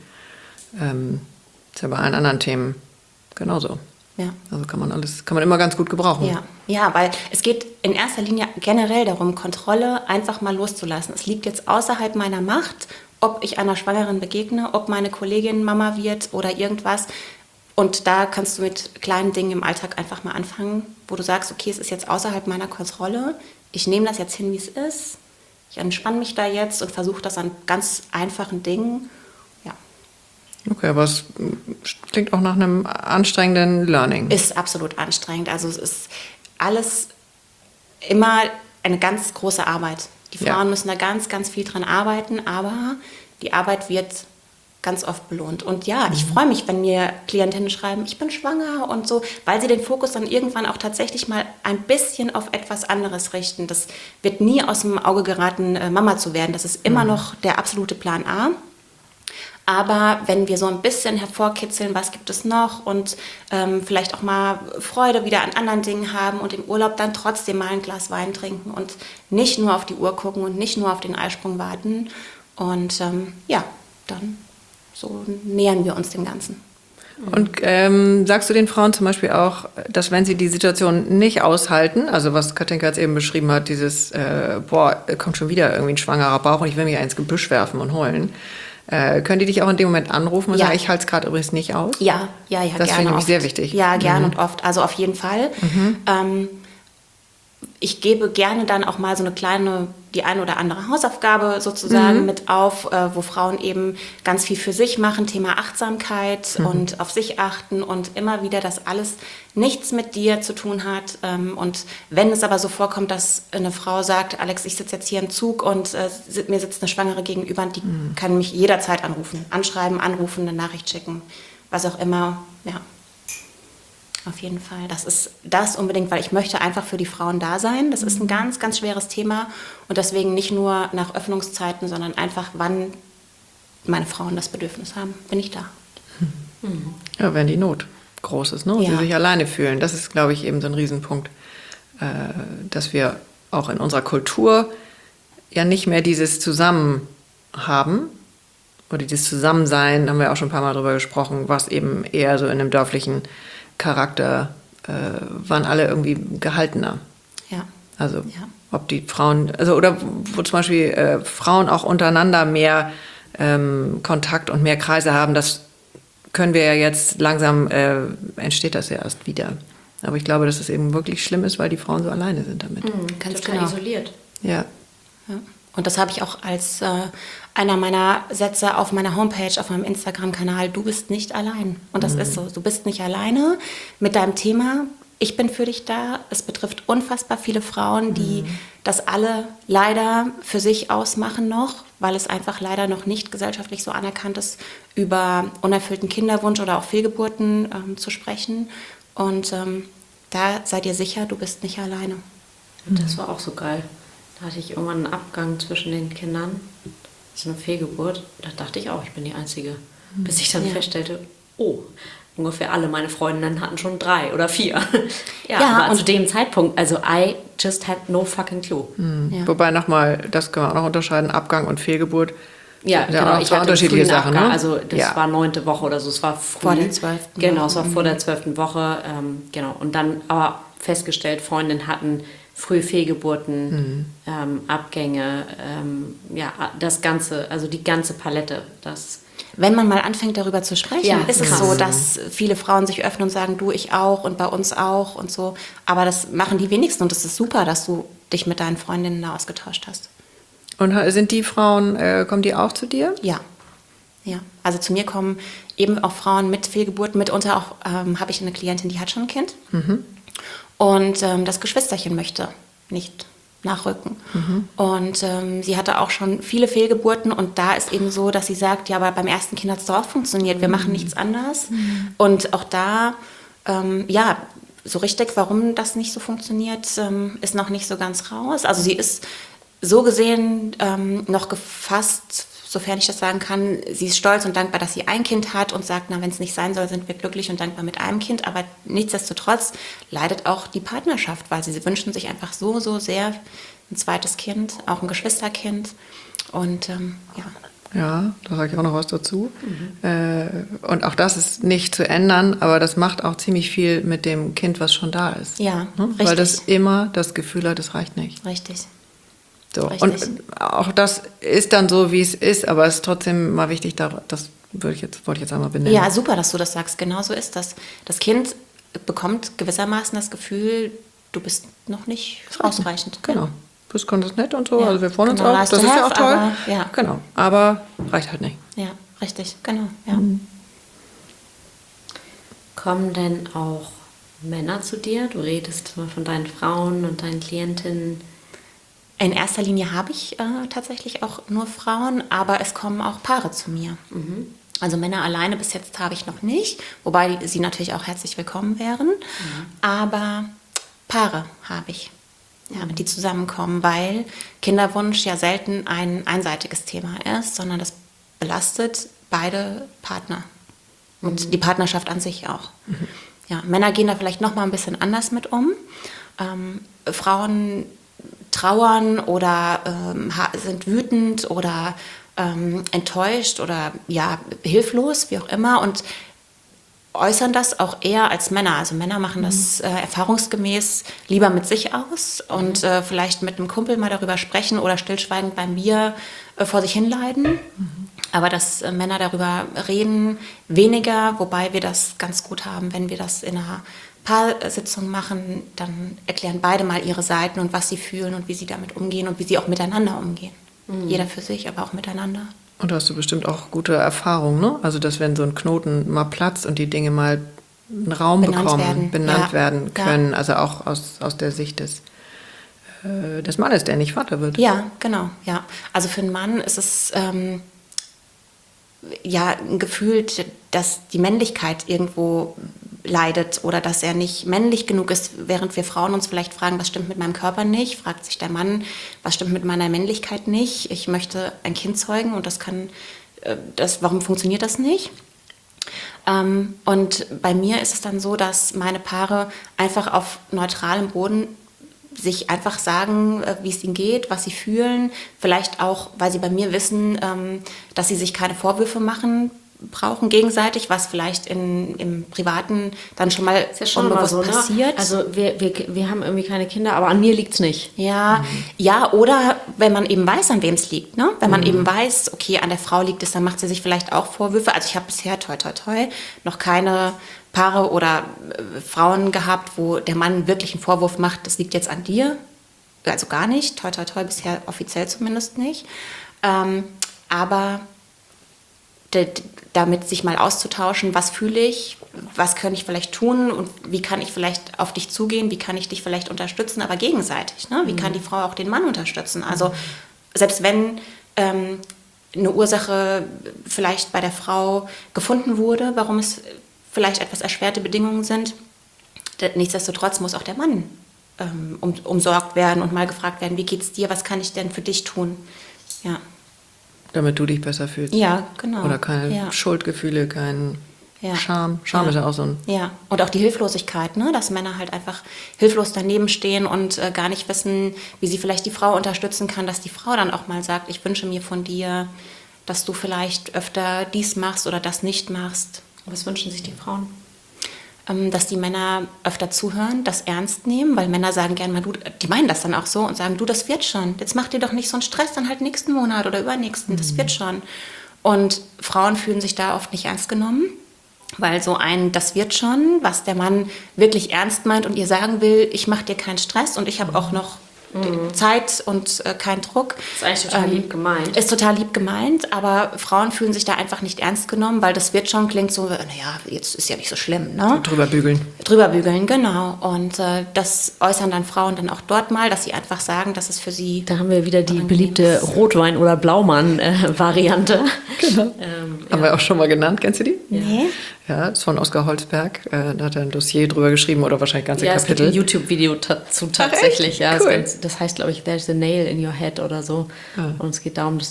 Ist ja bei allen anderen Themen genauso. Ja. Also kann man immer ganz gut gebrauchen. Ja, weil es geht in erster Linie generell darum, Kontrolle einfach mal loszulassen. Es liegt jetzt außerhalb meiner Macht, ob ich einer Schwangeren begegne, ob meine Kollegin Mama wird oder irgendwas. Und da kannst du mit kleinen Dingen im Alltag einfach mal anfangen, wo du sagst, okay, es ist jetzt außerhalb meiner Kontrolle, ich nehme das jetzt hin, wie es ist, ich entspanne mich da jetzt und versuche das an ganz einfachen Dingen. Ja. Okay, aber es klingt auch nach einem anstrengenden Learning. Ist absolut anstrengend, also es ist alles immer eine ganz große Arbeit. Die Frauen müssen da ganz, ganz viel dran arbeiten, aber die Arbeit wird ganz oft belohnt. Und ja, ich freue mich, wenn mir Klientinnen schreiben, ich bin schwanger und so, weil sie den Fokus dann irgendwann auch tatsächlich mal ein bisschen auf etwas anderes richten. Das wird nie aus dem Auge geraten, Mama zu werden. Das ist immer noch der absolute Plan A. Aber wenn wir so ein bisschen hervorkitzeln, was gibt es noch und vielleicht auch mal Freude wieder an anderen Dingen haben und im Urlaub dann trotzdem mal ein Glas Wein trinken und nicht nur auf die Uhr gucken und nicht nur auf den Eisprung warten. Und dann so nähern wir uns dem Ganzen. Und sagst du den Frauen zum Beispiel auch, dass wenn sie die Situation nicht aushalten, also was Katinka jetzt eben beschrieben hat, dieses, kommt schon wieder irgendwie ein schwangerer Bauch und ich will mich ins Gebüsch werfen und heulen, können die dich auch in dem Moment anrufen und sagen, ich halte es gerade übrigens nicht aus? Ja, das gerne. Das finde ich sehr wichtig. Ja, gern und oft. Also auf jeden Fall. Ich gebe gerne dann auch mal so die eine oder andere Hausaufgabe sozusagen mit auf, wo Frauen eben ganz viel für sich machen, Thema Achtsamkeit und auf sich achten und immer wieder, dass alles nichts mit dir zu tun hat. Und wenn es aber so vorkommt, dass eine Frau sagt, Alex, ich sitze jetzt hier im Zug und mir sitzt eine Schwangere gegenüber, die kann mich jederzeit anschreiben, anrufen, eine Nachricht schicken, was auch immer, ja. Auf jeden Fall. Das ist das unbedingt, weil ich möchte einfach für die Frauen da sein. Das ist ein ganz, ganz schweres Thema und deswegen nicht nur nach Öffnungszeiten, sondern einfach, wann meine Frauen das Bedürfnis haben, bin ich da. Ja, wenn die Not groß ist, ne? Und sie sich alleine fühlen. Das ist, glaube ich, eben so ein Riesenpunkt, dass wir auch in unserer Kultur ja nicht mehr dieses Zusammen haben oder dieses Zusammensein, haben wir auch schon ein paar Mal drüber gesprochen, was eben eher so in einem dörflichen Charakter waren alle irgendwie gehaltener. Ja. Also ob die Frauen, also oder wo zum Beispiel Frauen auch untereinander mehr Kontakt und mehr Kreise haben, das können wir ja jetzt langsam, entsteht das ja erst wieder. Aber ich glaube, dass es eben wirklich schlimm ist, weil die Frauen so alleine sind damit. Ganz total isoliert. Ja. Und das habe ich auch als einer meiner Sätze auf meiner Homepage, auf meinem Instagram-Kanal, du bist nicht allein. Und das ist so, du bist nicht alleine mit deinem Thema. Ich bin für dich da. Es betrifft unfassbar viele Frauen, die das alle leider für sich ausmachen noch, weil es einfach leider noch nicht gesellschaftlich so anerkannt ist, über unerfüllten Kinderwunsch oder auch Fehlgeburten zu sprechen. Und da seid ihr sicher, du bist nicht alleine. Und das war auch so geil. Da hatte ich irgendwann einen Abgang zwischen den Kindern. So eine Fehlgeburt. Da dachte ich auch, ich bin die Einzige. Bis ich dann feststellte, ungefähr alle meine Freundinnen hatten schon 3 oder 4. Aber und zu dem Zeitpunkt, also I just had no fucking clue. Wobei nochmal, das können wir auch noch unterscheiden, Abgang und Fehlgeburt. Ja, genau. Ich hatte unterschiedliche Sachen. Abgang, Ne? Also das war 9. Woche oder so. Es war früh. Vor der 12. Genau, es war vor der 12. Woche. Genau. Und dann aber festgestellt, Freundinnen hatten frühe Fehlgeburten, Abgänge, das Ganze, also die ganze Palette. Wenn man mal anfängt, darüber zu sprechen, ist es krass. so, dass viele Frauen sich öffnen und sagen, du, ich auch und bei uns auch und so. Aber das machen die wenigsten und es ist super, dass du dich mit deinen Freundinnen da ausgetauscht hast. Und sind die Frauen, kommen die auch zu dir? Ja. Also zu mir kommen eben auch Frauen mit Fehlgeburten. Mitunter auch habe ich eine Klientin, die hat schon ein Kind. Und das Geschwisterchen möchte nicht nachrücken. Und sie hatte auch schon viele Fehlgeburten und da ist eben so, dass sie sagt, ja, aber beim ersten Kind hat es doch auch funktioniert, wir machen nichts anders. Und auch da, so richtig, warum das nicht so funktioniert, ist noch nicht so ganz raus. Also sie ist so gesehen noch gefasst, sofern ich das sagen kann, sie ist stolz und dankbar, dass sie ein Kind hat und sagt, na, wenn es nicht sein soll, sind wir glücklich und dankbar mit einem Kind. Aber nichtsdestotrotz leidet auch die Partnerschaft, weil sie wünschen sich einfach so, so sehr ein zweites Kind, auch ein Geschwisterkind. Und Ja, da sage ich auch noch was dazu. Und auch das ist nicht zu ändern, aber das macht auch ziemlich viel mit dem Kind, was schon da ist. Ja, richtig. Weil das immer das Gefühl hat, es reicht nicht. Richtig. So. Und auch das ist dann so, wie es ist, aber es ist trotzdem mal wichtig, das wollte ich jetzt einmal benennen. Ja, super, dass du das sagst. Genau so ist das. Das Kind bekommt gewissermaßen das Gefühl, du bist noch nicht ausreichend. Genau. Das kann das nett und so, Ja, also wir freuen uns genau, auch, nice das to ist ja have, auch toll. aber, ja. Genau, aber reicht halt nicht. Ja, richtig, genau. Ja. Kommen denn auch Männer zu dir? Du redest mal von deinen Frauen und deinen Klientinnen. In erster Linie habe ich tatsächlich auch nur Frauen, aber es kommen auch Paare zu mir. Also Männer alleine bis jetzt habe ich noch nicht, wobei sie natürlich auch herzlich willkommen wären. Aber Paare habe ich, die zusammenkommen, weil Kinderwunsch ja selten ein einseitiges Thema ist, sondern das belastet beide Partner und die Partnerschaft an sich auch. Ja, Männer gehen da vielleicht noch mal ein bisschen anders mit um. Frauen trauern oder sind wütend oder enttäuscht oder ja, hilflos, wie auch immer, und äußern das auch eher als Männer. Also Männer machen das erfahrungsgemäß lieber mit sich aus und vielleicht mit einem Kumpel mal darüber sprechen oder stillschweigend beim Bier vor sich hinleiden. Aber dass Männer darüber reden, weniger, wobei wir das ganz gut haben, wenn wir das in einer Paarsitzung machen, dann erklären beide mal ihre Seiten und was sie fühlen und wie sie damit umgehen und wie sie auch miteinander umgehen. Jeder für sich, aber auch miteinander. Und da hast du bestimmt auch gute Erfahrungen, ne? Also, dass wenn so ein Knoten mal platzt und die Dinge mal einen Raum benannt werden können, ja. Also auch aus der Sicht des Mannes, der nicht Vater wird. Ja, genau, ja. Also für einen Mann ist es ein Gefühl, dass die Männlichkeit irgendwo leidet oder dass er nicht männlich genug ist, während wir Frauen uns vielleicht fragen, was stimmt mit meinem Körper nicht, fragt sich der Mann, was stimmt mit meiner Männlichkeit nicht, ich möchte ein Kind zeugen und warum funktioniert das nicht? Und bei mir ist es dann so, dass meine Paare einfach auf neutralem Boden sich einfach sagen, wie es ihnen geht, was sie fühlen, vielleicht auch, weil sie bei mir wissen, dass sie sich keine Vorwürfe machen brauchen gegenseitig, was vielleicht im Privaten dann schon mal unbewusst so, passiert. Ne? Also wir haben irgendwie keine Kinder, aber an mir liegt es nicht. Ja, ja, oder wenn man eben weiß, an wem es liegt. Ne? Wenn man eben weiß, okay, an der Frau liegt es, dann macht sie sich vielleicht auch Vorwürfe. Also ich habe bisher, toi, toi, toi, noch keine Paare oder Frauen gehabt, wo der Mann wirklich einen Vorwurf macht, das liegt jetzt an dir. Also gar nicht, toi, toi, toi, bisher offiziell zumindest nicht. Aber damit sich mal auszutauschen, was fühle ich, was kann ich vielleicht tun und wie kann ich vielleicht auf dich zugehen, wie kann ich dich vielleicht unterstützen, aber gegenseitig. Ne? Wie kann die Frau auch den Mann unterstützen? Also selbst wenn eine Ursache vielleicht bei der Frau gefunden wurde, warum es vielleicht etwas erschwerte Bedingungen sind, nichtsdestotrotz muss auch der Mann umsorgt werden und mal gefragt werden, wie geht's dir, was kann ich denn für dich tun? Ja. Damit du dich besser fühlst. Ja, genau. Oder keine Schuldgefühle, kein Scham. Scham ist ja auch so ein... Ja, und auch die Hilflosigkeit, ne? Dass Männer halt einfach hilflos daneben stehen und gar nicht wissen, wie sie vielleicht die Frau unterstützen kann, dass die Frau dann auch mal sagt, ich wünsche mir von dir, dass du vielleicht öfter dies machst oder das nicht machst. Was wünschen sich die Frauen? Dass die Männer öfter zuhören, das ernst nehmen, weil Männer sagen gerne mal, die meinen das dann auch so und sagen, du, das wird schon. Jetzt mach dir doch nicht so einen Stress, dann halt nächsten Monat oder übernächsten, das wird schon. Und Frauen fühlen sich da oft nicht ernst genommen, weil so das wird schon, was der Mann wirklich ernst meint und ihr sagen will, ich mach dir keinen Stress und ich habe auch noch Zeit und kein Druck. Ist eigentlich total lieb gemeint. Ist total lieb gemeint, aber Frauen fühlen sich da einfach nicht ernst genommen, weil das wird schon klingt so, naja, jetzt ist ja nicht so schlimm. Ne? Drüber bügeln. Drüber bügeln, genau. Und das äußern dann Frauen dann auch dort mal, dass sie einfach sagen, dass es für sie... Da haben wir wieder die beliebte Rotwein- oder Blaumann-Variante. Genau. Haben wir auch schon mal genannt, kennst du die? Nee. Ja, ist von Oskar Holzberg. Da hat er ein Dossier drüber geschrieben oder wahrscheinlich ganze Kapitel. Ja, es gibt ein YouTube-Video dazu tatsächlich. Ja, cool. Das heißt, glaube ich, There's a nail in your head oder so. Und es geht darum,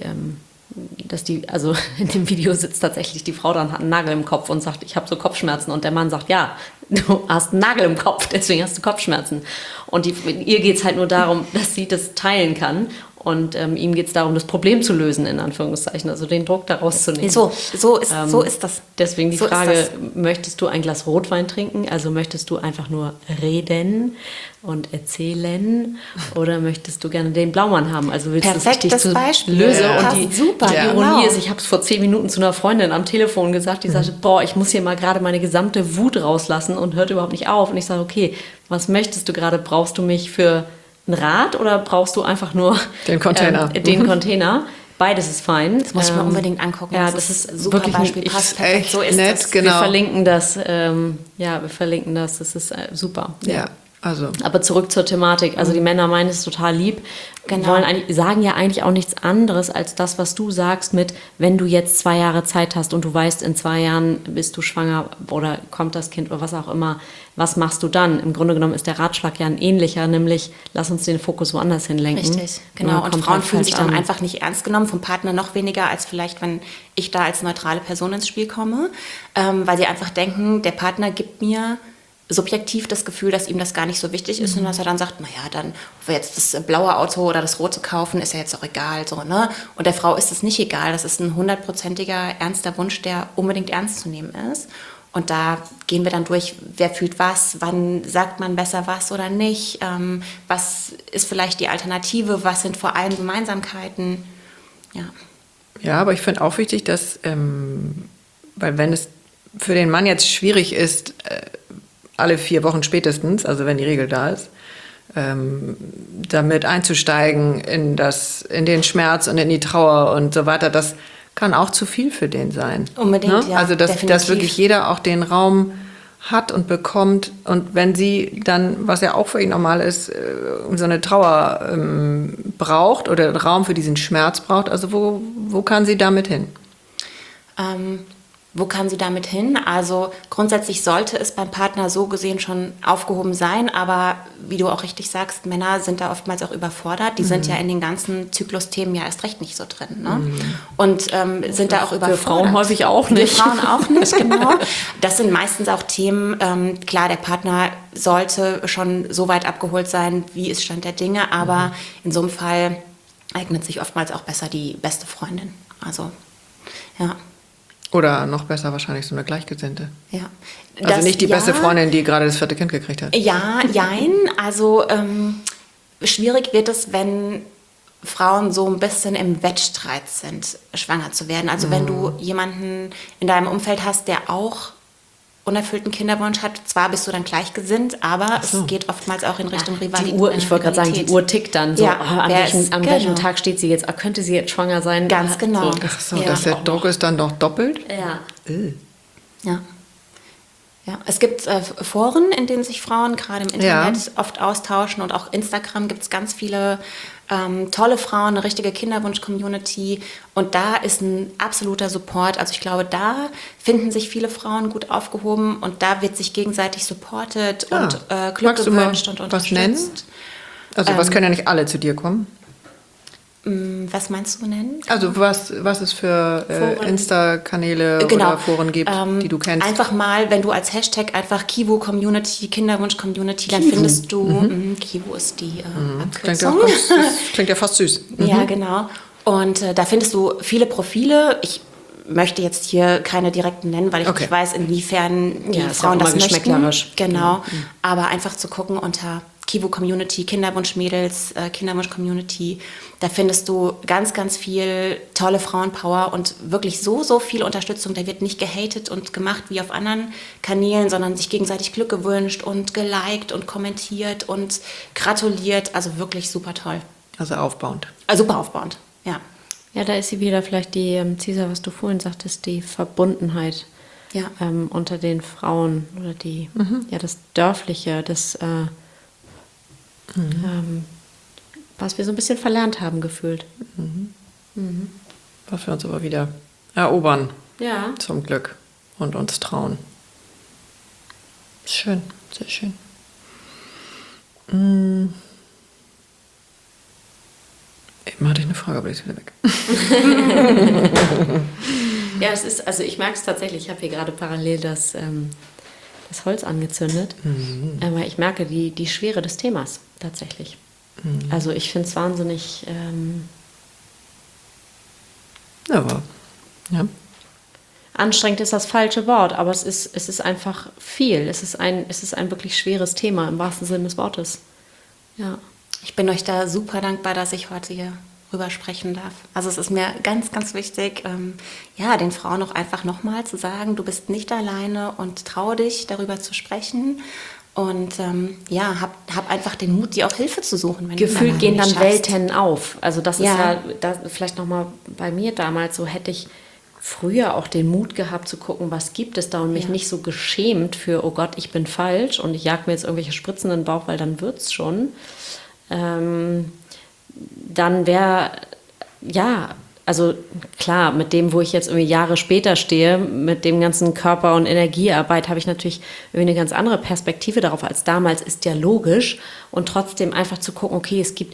also in dem Video sitzt tatsächlich die Frau dann, hat einen Nagel im Kopf und sagt, ich habe so Kopfschmerzen. Und der Mann sagt, ja, du hast einen Nagel im Kopf, deswegen hast du Kopfschmerzen. Und ihr geht es halt nur darum, dass sie das teilen kann. Und ihm geht es darum, das Problem zu lösen, in Anführungszeichen, also den Druck daraus zu nehmen. So ist das. Deswegen die Frage, möchtest du ein Glas Rotwein trinken? Also möchtest du einfach nur reden und erzählen? Oder möchtest du gerne den Blaumann haben? Also willst du, dass ich dich zu löse? Ja. Und die Ironie ist, ich habe es vor 10 Minuten zu einer Freundin am Telefon gesagt, die sagte, boah, ich muss hier mal gerade meine gesamte Wut rauslassen und hört überhaupt nicht auf. Und ich sage, okay, was möchtest du gerade? Brauchst du mich für ein Rad oder brauchst du einfach nur den Container? Den Container. Beides ist fein. Das muss ich mir unbedingt angucken. Ja, das ist ein super Beispiel. Passt perfekt. So ist nett, das. Genau. Wir verlinken das. Das ist super. Ja. Also. Aber zurück zur Thematik. Also die Männer meinen es total lieb. Genau. Sagen ja eigentlich auch nichts anderes als das, was du sagst mit, wenn du jetzt 2 Jahre Zeit hast und du weißt, in 2 Jahren bist du schwanger oder kommt das Kind oder was auch immer, was machst du dann? Im Grunde genommen ist der Ratschlag ja ein ähnlicher, nämlich lass uns den Fokus woanders hinlenken. Richtig, genau. Und Frauen fühlen sich dann einfach nicht ernst genommen, vom Partner noch weniger, als vielleicht, wenn ich da als neutrale Person ins Spiel komme, weil sie einfach denken, der Partner gibt mir subjektiv das Gefühl, dass ihm das gar nicht so wichtig ist und dass er dann sagt, naja, dann ob wir jetzt das blaue Auto oder das rote kaufen, ist ja jetzt auch egal. So, ne? Und der Frau ist es nicht egal. Das ist ein 100%iger ernster Wunsch, der unbedingt ernst zu nehmen ist. Und da gehen wir dann durch, wer fühlt was, wann sagt man besser was oder nicht, was ist vielleicht die Alternative, was sind vor allem Gemeinsamkeiten. Ja, aber ich finde auch wichtig, dass, weil wenn es für den Mann jetzt schwierig ist, alle 4 Wochen spätestens, also wenn die Regel da ist, damit einzusteigen in den Schmerz und in die Trauer und so weiter, das kann auch zu viel für den sein. Unbedingt, ne? ja. Also dass wirklich jeder auch den Raum hat und bekommt. Und wenn sie dann, was ja auch für ihn normal ist, so eine Trauer braucht oder einen Raum für diesen Schmerz braucht, also wo kann sie damit hin? Wo kann sie damit hin? Also grundsätzlich sollte es beim Partner so gesehen schon aufgehoben sein, aber wie du auch richtig sagst, Männer sind da oftmals auch überfordert. Die sind ja in den ganzen Zyklusthemen ja erst recht nicht so drin. Ne? Und sind da auch überfordert. Für Frauen häufig auch nicht. Für Frauen auch nicht, genau. Das sind meistens auch Themen, klar, der Partner sollte schon so weit abgeholt sein, wie ist Stand der Dinge, aber in so einem Fall eignet sich oftmals auch besser die beste Freundin. Also, ja. Oder noch besser wahrscheinlich so eine Gleichgesinnte. Ja. Also nicht die beste Freundin, die gerade das 4. Kind gekriegt hat. Ja, jein. Also schwierig wird es, wenn Frauen so ein bisschen im Wettstreit sind, schwanger zu werden. Also wenn du jemanden in deinem Umfeld hast, der auch unerfüllten Kinderwunsch hat, zwar bist du dann gleichgesinnt, aber es geht oftmals auch in Richtung Rivalität. Ich wollte gerade sagen, die Uhr tickt dann so, ja, an welchem Tag steht sie jetzt, könnte sie jetzt schwanger sein? Ganz genau. Ach so, dass der Druck ist dann doch doppelt? Ja. Ja. Ja, es gibt Foren, in denen sich Frauen gerade im Internet oft austauschen und auch Instagram gibt es ganz viele tolle Frauen, eine richtige Kinderwunsch-Community und da ist ein absoluter Support. Also ich glaube, da finden sich viele Frauen gut aufgehoben und da wird sich gegenseitig supportet und Glück gewünscht und unterstützt. Was nennen? Also was können ja nicht alle zu dir kommen? Was meinst du nennen? Also was es für Insta-Kanäle oder Foren gibt, die du kennst? Einfach mal, wenn du als Hashtag einfach Kivu Community, Kinderwunsch Community, dann findest du, Kivu ist die Abkürzung. Klingt ja fast süß. Ja, genau. Und da findest du viele Profile. Ich möchte jetzt hier keine direkten nennen, weil ich nicht weiß, inwiefern die Frauen das möchten. Genau. Aber einfach zu gucken unter Kivu Community, Kinderwunsch-Mädels, Kinderwunsch-Community. Da findest du ganz, ganz viel tolle Frauenpower und wirklich so viel Unterstützung. Da wird nicht gehatet und gemacht wie auf anderen Kanälen, sondern sich gegenseitig Glück gewünscht und geliked und kommentiert und gratuliert. Also wirklich super toll. Also aufbauend. Super aufbauend, ja. Ja, da ist sie wieder vielleicht die, Cesar, was du vorhin sagtest, die Verbundenheit unter den Frauen oder die, das Dörfliche, das was wir so ein bisschen verlernt haben, gefühlt. Was wir uns aber wieder erobern. Ja. Zum Glück. Und uns trauen. Schön, sehr schön. Eben hatte ich eine Frage, aber die ist wieder weg. Ja, es ist, also ich merke es tatsächlich, ich habe hier gerade parallel das Holz angezündet. Aber ich merke die Schwere des Themas tatsächlich. Also ich finde es wahnsinnig Aber, ja. Anstrengend ist das falsche Wort, aber es ist einfach viel. Es ist ein wirklich schweres Thema im wahrsten Sinne des Wortes. Ja. Ich bin euch da super dankbar, dass ich heute hier rüber sprechen darf. Also es ist mir ganz, ganz wichtig, den Frauen auch einfach nochmal zu sagen, du bist nicht alleine und trau dich, darüber zu sprechen. Und hab einfach den Mut, dir auch Hilfe zu suchen. Wenn Gefühlt du gehen dann schaffst. Welten auf. Also das ist ja das vielleicht nochmal bei mir damals so, hätte ich früher auch den Mut gehabt zu gucken, was gibt es da und mich nicht so geschämt für, oh Gott, ich bin falsch und ich jag mir jetzt irgendwelche Spritzen in den Bauch, weil dann wird's schon. Dann wäre, also klar, mit dem, wo ich jetzt irgendwie Jahre später stehe, mit dem ganzen Körper- und Energiearbeit, habe ich natürlich irgendwie eine ganz andere Perspektive darauf als damals, ist ja logisch. Und trotzdem einfach zu gucken, okay, es gibt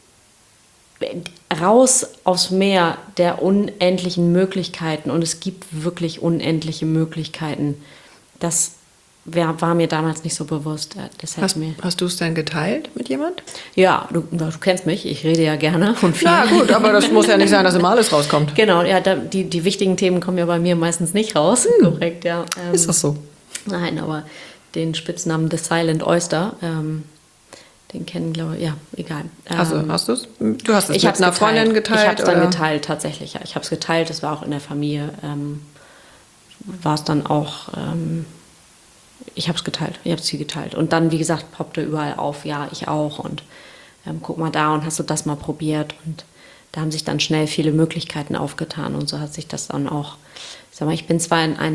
raus aufs Meer der unendlichen Möglichkeiten und es gibt wirklich unendliche Möglichkeiten. Das war mir damals nicht so bewusst. Hast du es denn geteilt mit jemand? Ja, du kennst mich, ich rede ja gerne und viel. Ja gut, aber das muss ja nicht sein, dass immer alles rauskommt. Genau, ja, die wichtigen Themen kommen ja bei mir meistens nicht raus. Korrekt, ja. Ist das so? Nein, aber den Spitznamen The Silent Oyster, den kennen, glaube ich, ja, egal. Also hast du es? Du hast es mit einer Freundin geteilt? Ich habe es dann geteilt, tatsächlich. Ja. Ich habe es geteilt, das war auch in der Familie. War es dann auch, ich habe es geteilt, ich habe es viel geteilt. Und dann, wie gesagt, poppte überall auf, ja, ich auch. Und guck mal da und hast du das mal probiert? Und da haben sich dann schnell viele Möglichkeiten aufgetan. Und so hat sich das dann auch, ich sag mal, ich bin zwar in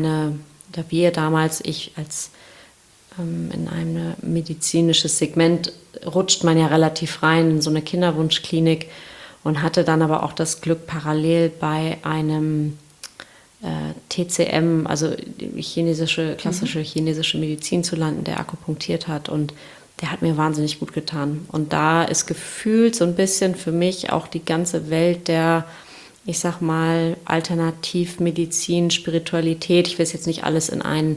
in ein medizinisches Segment rutscht man ja relativ rein in so eine Kinderwunschklinik und hatte dann aber auch das Glück, parallel bei einem TCM, also klassische chinesische Medizin zu landen, der akupunktiert hat und der hat mir wahnsinnig gut getan. Und da ist gefühlt so ein bisschen für mich auch die ganze Welt der, ich sag mal, Alternativmedizin, Spiritualität, ich will es jetzt nicht alles in einen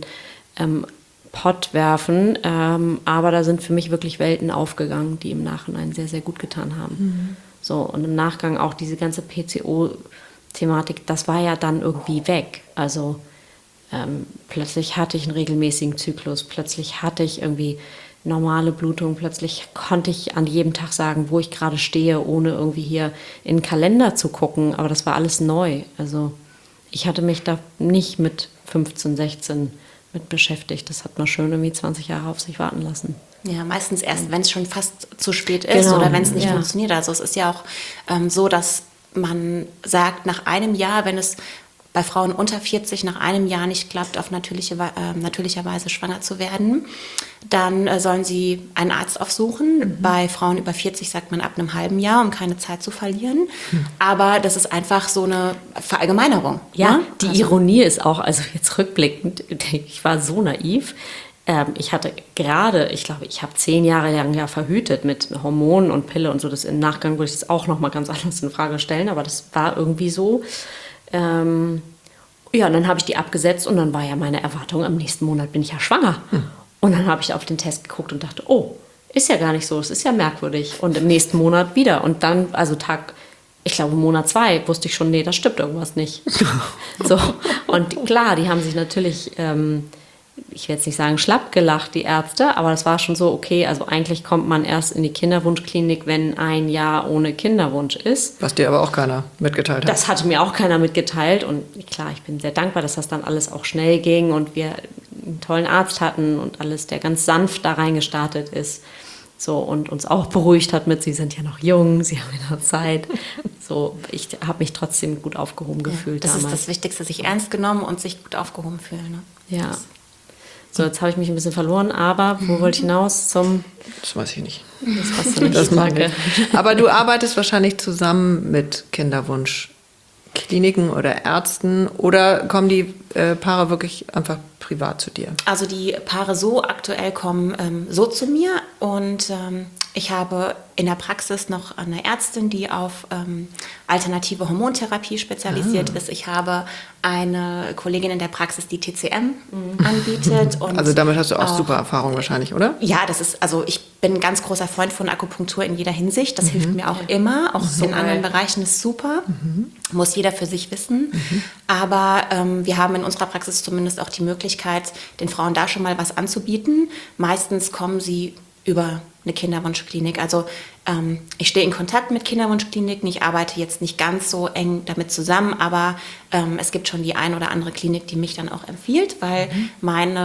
Pott werfen, aber da sind für mich wirklich Welten aufgegangen, die im Nachhinein sehr, sehr gut getan haben. Mhm. So, und im Nachgang auch diese ganze PCO-Thematik, das war ja dann irgendwie weg. Also plötzlich hatte ich einen regelmäßigen Zyklus, plötzlich hatte ich irgendwie normale Blutung, plötzlich konnte ich an jedem Tag sagen, wo ich gerade stehe, ohne irgendwie hier in den Kalender zu gucken, aber das war alles neu. Also ich hatte mich da nicht mit 15, 16 mit beschäftigt. Das hat man schön irgendwie 20 Jahre auf sich warten lassen. Ja, meistens erst, wenn es schon fast zu spät ist oder wenn es nicht funktioniert. Also es ist ja auch so, dass man sagt, nach einem Jahr, wenn es bei Frauen unter 40 nach einem Jahr nicht klappt, auf natürlicherweise schwanger zu werden, dann sollen sie einen Arzt aufsuchen. Mhm. Bei Frauen über 40 sagt man ab einem halben Jahr, um keine Zeit zu verlieren. Mhm. Aber das ist einfach so eine Verallgemeinerung. Ja, ne? Die Ironie ist auch, also jetzt rückblickend, ich war so naiv. Ich hatte gerade, ich glaube, ich habe 10 Jahre lang ja verhütet mit Hormonen und Pille und so. Das im Nachgang würde ich das auch nochmal ganz anders in Frage stellen, aber das war irgendwie so. Und dann habe ich die abgesetzt und dann war ja meine Erwartung, am nächsten Monat bin ich ja schwanger. Und dann habe ich auf den Test geguckt und dachte, oh, ist ja gar nicht so, es ist ja merkwürdig. Und im nächsten Monat wieder. Und dann, also ich glaube Monat 2, wusste ich schon, nee, da stimmt irgendwas nicht. So. Und klar, die haben sich natürlich, ich will jetzt nicht sagen schlapp gelacht, die Ärzte, aber das war schon so, okay, also eigentlich kommt man erst in die Kinderwunschklinik, wenn ein Jahr ohne Kinderwunsch ist. Was dir aber auch keiner mitgeteilt hat. Das hatte mir auch keiner mitgeteilt und klar, ich bin sehr dankbar, dass das dann alles auch schnell ging und wir einen tollen Arzt hatten und alles, der ganz sanft da reingestartet ist. So, und uns auch beruhigt hat mit, sie sind ja noch jung, sie haben ja noch Zeit. So, ich habe mich trotzdem gut aufgehoben gefühlt das damals. Das ist das Wichtigste, sich ernst genommen und sich gut aufgehoben fühlen. Ne? Ja. So, jetzt habe ich mich ein bisschen verloren, aber wo wollte ich hinaus? Das weiß ich nicht. Das weißt du nicht. Das mag ich. Aber du arbeitest wahrscheinlich zusammen mit Kinderwunschkliniken oder Ärzten oder kommen die Paare wirklich einfach privat zu dir? Also die Paare so aktuell kommen so zu mir und ich habe in der Praxis noch eine Ärztin, die auf alternative Hormontherapie spezialisiert ist. Ich habe eine Kollegin in der Praxis, die TCM anbietet. Und also damit hast du auch super Erfahrung wahrscheinlich, oder? Ja, ich bin ein ganz großer Freund von Akupunktur in jeder Hinsicht. Das hilft mir auch immer, auch so in anderen Bereichen ist super. Muss jeder für sich wissen. Aber wir haben in unserer Praxis zumindest auch die Möglichkeit, den Frauen da schon mal was anzubieten. Meistens kommen sie über eine Kinderwunschklinik. Also ich stehe in Kontakt mit Kinderwunschkliniken. Ich arbeite jetzt nicht ganz so eng damit zusammen, aber es gibt schon die ein oder andere Klinik, die mich dann auch empfiehlt, weil meine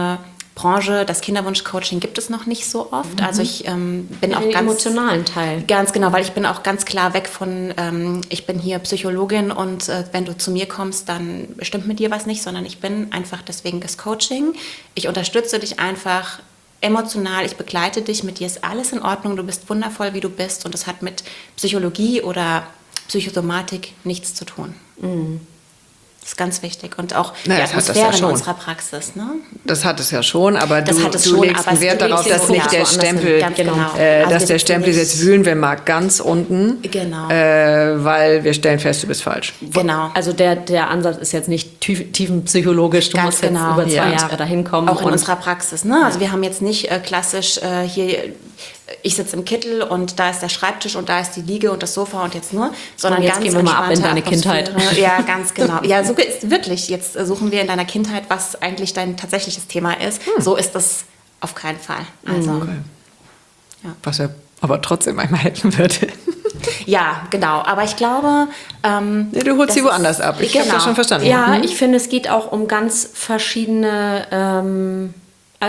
Branche, das Kinderwunsch-Coaching gibt es noch nicht so oft. Also ich bin auch den ganz... emotionalen Teil. Ganz genau, weil ich bin auch ganz klar weg von, ich bin hier Psychologin und wenn du zu mir kommst, dann stimmt mit dir was nicht, sondern ich bin einfach deswegen das Coaching. Ich unterstütze dich einfach emotional, ich begleite dich, mit dir ist alles in Ordnung, du bist wundervoll, wie du bist und das hat mit Psychologie oder Psychosomatik nichts zu tun. Das ist ganz wichtig und auch die Atmosphäre in unserer Praxis. Ne? Das hat es ja schon, aber du schon, legst einen Wert darauf, dass nicht der Stempel, dass der Stempel jetzt wühlen wir mal ganz unten, weil wir stellen fest, du bist falsch. Genau. Also der Ansatz ist jetzt nicht tiefenpsychologisch, du musst jetzt über 2 Jahre dahin kommen. Auch in unserer Praxis. Ne? Also wir haben jetzt nicht klassisch hier... Ich sitze im Kittel und da ist der Schreibtisch und da ist die Liege und das Sofa und jetzt nur, sondern jetzt ganz gehen wir mal ab in deine Kindheit. Ja, ganz genau. Ja, so ist wirklich. Jetzt suchen wir in deiner Kindheit, was eigentlich dein tatsächliches Thema ist. So ist es auf keinen Fall. Also, was ja aber trotzdem einmal helfen würde. Ja, genau. Aber ich glaube... du holst sie woanders ab. Ich habe das schon verstanden. Ja, ich finde, es geht auch um ganz verschiedene...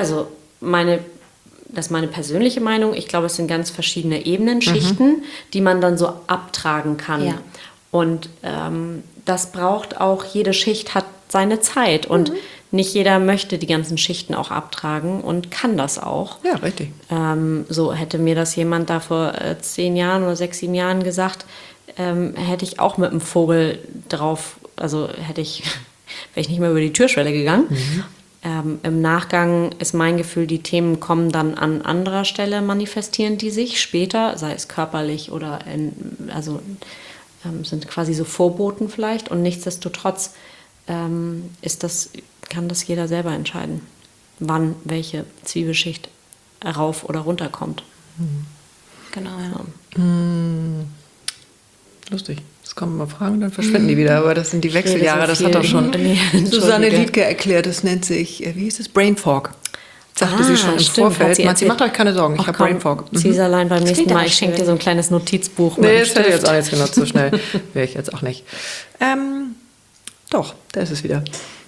Das ist meine persönliche Meinung. Ich glaube, es sind ganz verschiedene Ebenen, Schichten, die man dann so abtragen kann. Ja. Und das braucht auch, jede Schicht hat seine Zeit. Und nicht jeder möchte die ganzen Schichten auch abtragen und kann das auch. Ja, richtig. So hätte mir das jemand da vor 10 Jahren oder 6, 7 Jahren gesagt, hätte ich auch mit dem Vogel drauf, also wäre ich nicht mehr über die Türschwelle gegangen. Im Nachgang ist mein Gefühl, die Themen kommen dann an anderer Stelle, manifestieren die sich später, sei es körperlich oder sind quasi so Vorboten vielleicht. Und nichtsdestotrotz kann das jeder selber entscheiden, wann welche Zwiebelschicht rauf oder runter kommt. Genau, ja. Lustig. Es kommen mal Fragen, dann verschwinden die wieder. Aber das sind die Wechseljahre, das hat doch schon Susanne Liedke erklärt. Das nennt sich, wie hieß es, Brain Fog. Sagte sie schon im Vorfeld. Sie macht euch keine Sorgen, ich habe Brain Fog. Cäsarlein, beim nächsten Mal, ich schenke dir so ein kleines Notizbuch. Nee, das hätte ich jetzt auch nicht genutzt, so schnell wäre ich jetzt auch nicht. Doch, da ist es wieder.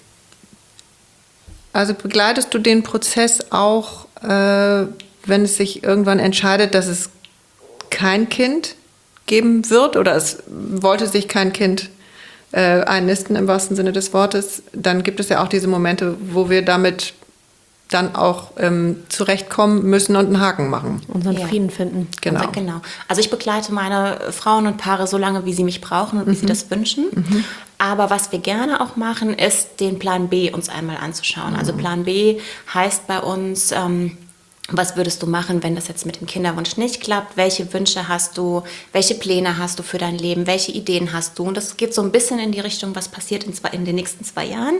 Also begleitest du den Prozess auch, wenn es sich irgendwann entscheidet, dass es kein Kind geben wird oder es wollte sich kein Kind einnisten im wahrsten Sinne des Wortes, dann gibt es ja auch diese Momente, wo wir damit dann auch zurechtkommen müssen und einen Haken machen. Unseren Frieden finden. Genau. Also ich begleite meine Frauen und Paare so lange, wie sie mich brauchen und wie sie das wünschen. Aber was wir gerne auch machen, ist den Plan B uns einmal anzuschauen. Also Plan B heißt bei uns... was würdest du machen, wenn das jetzt mit dem Kinderwunsch nicht klappt? Welche Wünsche hast du? Welche Pläne hast du für dein Leben? Welche Ideen hast du? Und das geht so ein bisschen in die Richtung, was passiert in den nächsten 2 Jahren.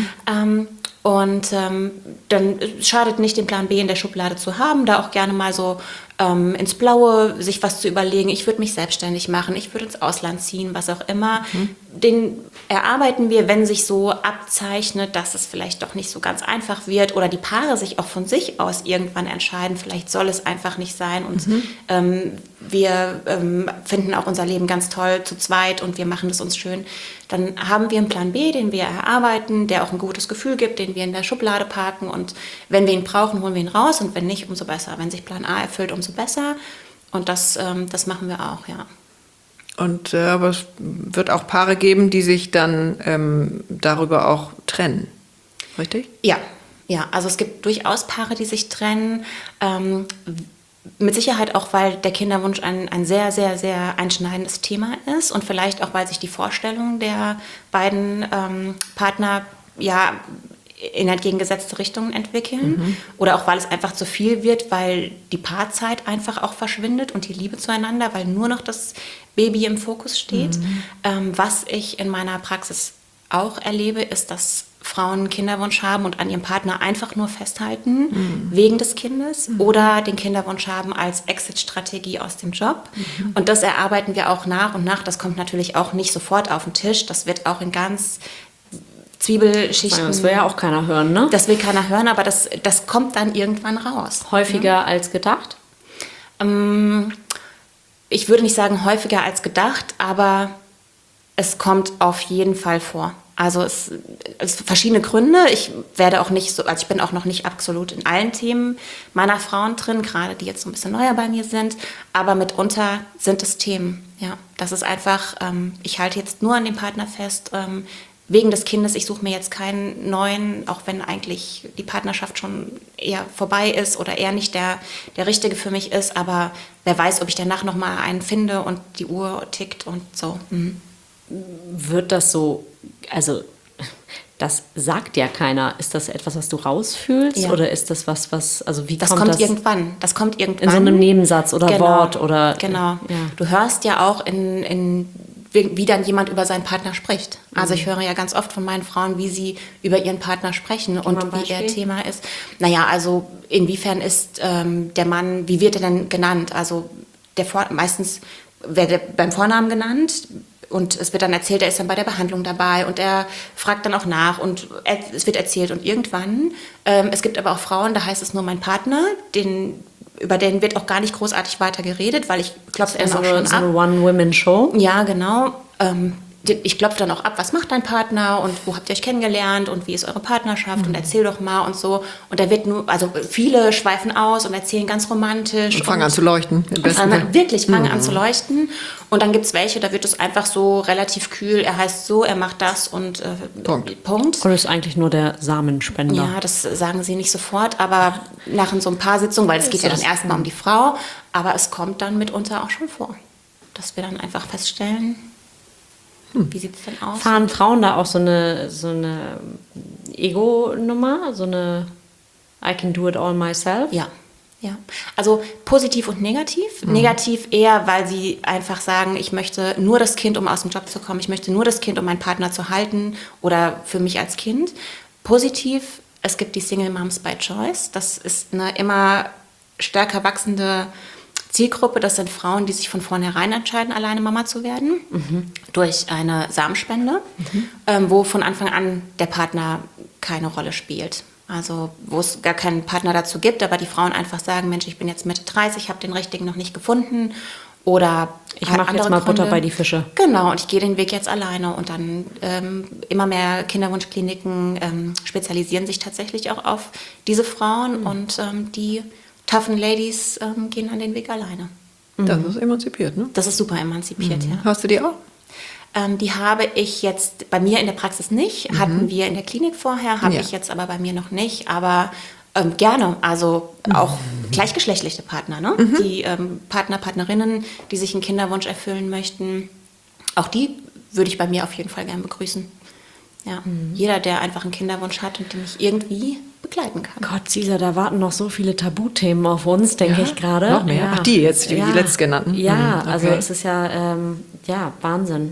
Dann schadet nicht, den Plan B in der Schublade zu haben, da auch gerne mal so ins Blaue sich was zu überlegen. Ich würde mich selbstständig machen, ich würde ins Ausland ziehen, was auch immer. Den erarbeiten wir, wenn sich so abzeichnet, dass es vielleicht doch nicht so ganz einfach wird oder die Paare sich auch von sich aus irgendwann entscheiden, vielleicht soll es einfach nicht sein und wir finden auch unser Leben ganz toll zu zweit und wir machen es uns schön. Dann haben wir einen Plan B, den wir erarbeiten, der auch ein gutes Gefühl gibt, den wir in der Schublade parken und wenn wir ihn brauchen, holen wir ihn raus und wenn nicht, umso besser. Wenn sich Plan A erfüllt, umso besser und das machen wir auch, ja. Und aber es wird auch Paare geben, die sich dann darüber auch trennen, richtig? Ja, also es gibt durchaus Paare, die sich trennen, mit Sicherheit auch, weil der Kinderwunsch ein sehr, sehr, sehr einschneidendes Thema ist und vielleicht auch, weil sich die Vorstellungen der beiden Partner in entgegengesetzte Richtungen entwickeln oder auch, weil es einfach zu viel wird, weil die Paarzeit einfach auch verschwindet und die Liebe zueinander, weil nur noch das Baby im Fokus steht. Was ich in meiner Praxis auch erlebe, ist, dass Frauen Kinderwunsch haben und an ihrem Partner einfach nur festhalten wegen des Kindes oder den Kinderwunsch haben als Exit-Strategie aus dem Job. Und das erarbeiten wir auch nach und nach. Das kommt natürlich auch nicht sofort auf den Tisch. Das wird auch in ganz Zwiebelschichten... Das will ja auch keiner hören, ne? Das will keiner hören, aber das kommt dann irgendwann raus. Häufiger als gedacht? Ich würde nicht sagen häufiger als gedacht, aber es kommt auf jeden Fall vor. Also es verschiedene Gründe. Ich werde auch nicht so, also ich bin auch noch nicht absolut in allen Themen meiner Frauen drin, gerade die jetzt so ein bisschen neuer bei mir sind. Aber mitunter sind es Themen. Ja, das ist einfach, ich halte jetzt nur an dem Partner fest, wegen des Kindes. Ich suche mir jetzt keinen neuen, auch wenn eigentlich die Partnerschaft schon eher vorbei ist oder eher nicht der Richtige für mich ist. Aber wer weiß, ob ich danach nochmal einen finde und die Uhr tickt und so. Mhm. Wird das so, also das sagt ja keiner. Ist das etwas, was du rausfühlst? Ja. Oder ist das was, also wie das kommt das? Irgendwann. Das kommt irgendwann. In so einem Nebensatz oder genau, Wort oder. Genau. Ja. Du hörst ja auch wie dann jemand über seinen Partner spricht. Also ich höre ja ganz oft von meinen Frauen, wie sie über ihren Partner sprechen und wie ihr Thema ist. Naja, also inwiefern ist der Mann, wie wird er denn genannt? Also meistens wird er beim Vornamen genannt. Und es wird dann erzählt, er ist dann bei der Behandlung dabei und er fragt dann auch nach und es wird erzählt. Und irgendwann, es gibt aber auch Frauen, da heißt es nur mein Partner, über den wird auch gar nicht großartig weiter geredet, weil ich klopfe dann auch schon ab. So eine One-Women-Show? Ja, genau. Ich klopfe dann auch ab, was macht dein Partner und wo habt ihr euch kennengelernt und wie ist eure Partnerschaft und erzähl doch mal und so. Und da wird also viele schweifen aus und erzählen ganz romantisch. Und fangen an zu leuchten. Wirklich fangen an zu leuchten. Und dann gibt es welche, da wird es einfach so relativ kühl. Er heißt so, er macht das und Punkt. Und ist eigentlich nur der Samenspender. Ja, das sagen sie nicht sofort, aber nach so ein paar Sitzungen, weil es geht ja dann erstmal um die Frau, aber es kommt dann mitunter auch schon vor, dass wir dann einfach feststellen, wie sieht es denn aus? Fahren Frauen da auch so eine Ego-Nummer, so eine I can do it all myself? Ja. Also positiv und negativ. Negativ eher, weil sie einfach sagen, ich möchte nur das Kind, um aus dem Job zu kommen. Ich möchte nur das Kind, um meinen Partner zu halten oder für mich als Kind. Positiv, es gibt die Single Moms by Choice. Das ist eine immer stärker wachsende Zielgruppe. Das sind Frauen, die sich von vornherein entscheiden, alleine Mama zu werden, durch eine Samenspende, wo von Anfang an der Partner keine Rolle spielt. Also wo es gar keinen Partner dazu gibt, aber die Frauen einfach sagen, Mensch, ich bin jetzt Mitte 30, habe den richtigen noch nicht gefunden oder ich mache jetzt mal Butter bei die Fische. Genau, und ich gehe den Weg jetzt alleine und dann immer mehr Kinderwunschkliniken spezialisieren sich tatsächlich auch auf diese Frauen und die toughen Ladies gehen an den Weg alleine. Das ist emanzipiert, ne? Das ist super emanzipiert, ja. Hast du die auch? Die habe ich jetzt bei mir in der Praxis nicht. Hatten wir in der Klinik vorher, habe ich jetzt aber bei mir noch nicht. Aber gerne, also auch gleichgeschlechtliche Partner, ne? Die Partnerinnen, die sich einen Kinderwunsch erfüllen möchten, auch die würde ich bei mir auf jeden Fall gern begrüßen. Ja, jeder, der einfach einen Kinderwunsch hat und den ich irgendwie begleiten kann. Gott, Cesar, da warten noch so viele Tabuthemen auf uns, denke ich gerade. Noch mehr? Ja. Ach, die jetzt, die letztgenannten? Ja, okay. Also es ist ja, Wahnsinn.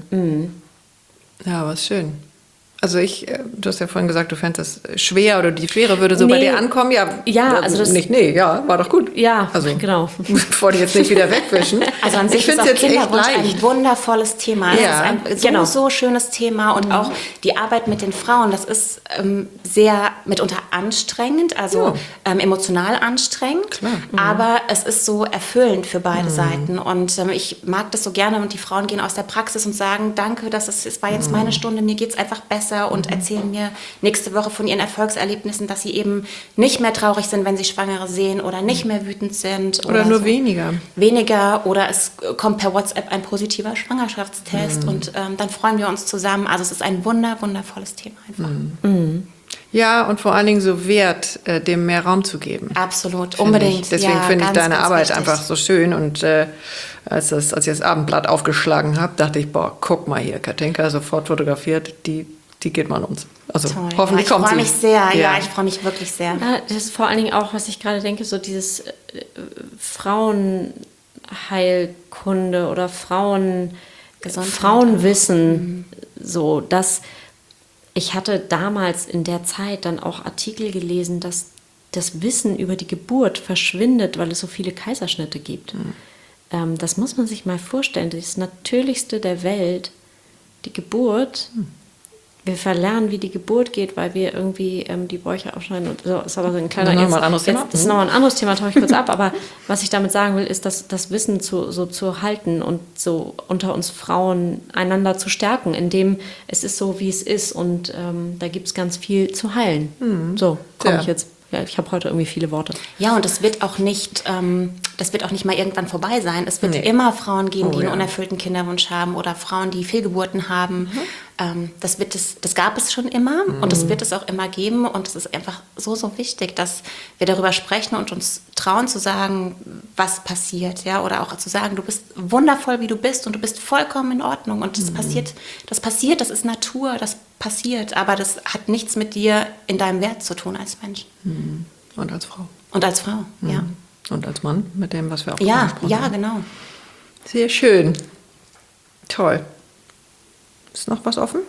Ja, was schön. Also du hast ja vorhin gesagt, du fändest das schwer oder die Schwere würde so bei dir ankommen. Ja, also das nicht, war doch gut. Ja, also, genau. Ich wollte jetzt nicht wieder wegwischen. Also an sich ist auch Kinderwunsch ein wundervolles Thema. Ja, das ist ein so schönes Thema und auch die Arbeit mit den Frauen, das ist sehr mitunter anstrengend, also emotional anstrengend. Klar. Aber es ist so erfüllend für beide Seiten und ich mag das so gerne und die Frauen gehen aus der Praxis und sagen, danke, es war jetzt meine Stunde, mir geht es einfach besser und erzählen mir nächste Woche von ihren Erfolgserlebnissen, dass sie eben nicht mehr traurig sind, wenn sie Schwangere sehen oder nicht mehr wütend sind. Oder nur so. Weniger oder es kommt per WhatsApp ein positiver Schwangerschaftstest und dann freuen wir uns zusammen. Also es ist ein wundervolles Thema einfach. Ja, und vor allen Dingen so wert, dem mehr Raum zu geben. Absolut, unbedingt. Deswegen finde ich deine Arbeit einfach so schön. Und als ich das Abendblatt aufgeschlagen habe, dachte ich, guck mal hier, Katinka, sofort fotografiert, die geht mal an uns. Also toll. Hoffentlich kommt sie. Ich freue mich sehr, ich freue mich wirklich sehr. Ja, das ist vor allen Dingen auch, was ich gerade denke, so dieses Frauenheilkunde oder Frauenwissen, so dass ich hatte damals in der Zeit dann auch Artikel gelesen, dass das Wissen über die Geburt verschwindet, weil es so viele Kaiserschnitte gibt. Das muss man sich mal vorstellen. Das Natürlichste der Welt, die Geburt, wir verlernen, wie die Geburt geht, weil wir irgendwie die Bäuche aufschneiden. Und so ist aber so ein kleiner... Das ist nochmal ein anderes Thema. Das ist nochmal ein anderes Thema, tauche ich kurz ab. Aber was ich damit sagen will, ist, dass das Wissen zu halten und so unter uns Frauen einander zu stärken, indem es ist so, wie es ist. Und da gibt es ganz viel zu heilen. So komme ich jetzt. Ja, ich habe heute irgendwie viele Worte. Ja, und das wird auch nicht mal irgendwann vorbei sein. Es wird immer Frauen geben, die einen unerfüllten Kinderwunsch haben oder Frauen, die Fehlgeburten haben. Das gab es schon immer und das wird es auch immer geben. Und es ist einfach so, so wichtig, dass wir darüber sprechen und uns trauen zu sagen, was passiert. Ja? Oder auch zu sagen, du bist wundervoll, wie du bist und du bist vollkommen in Ordnung. Und das passiert, das ist Natur, das passiert. Aber das hat nichts mit dir in deinem Wert zu tun als Mensch. Und als Frau. Und als Frau, ja. Und als Mann, mit dem, was wir auch gesprochen haben. Ja, genau. Sehr schön. Toll. Ist noch was offen?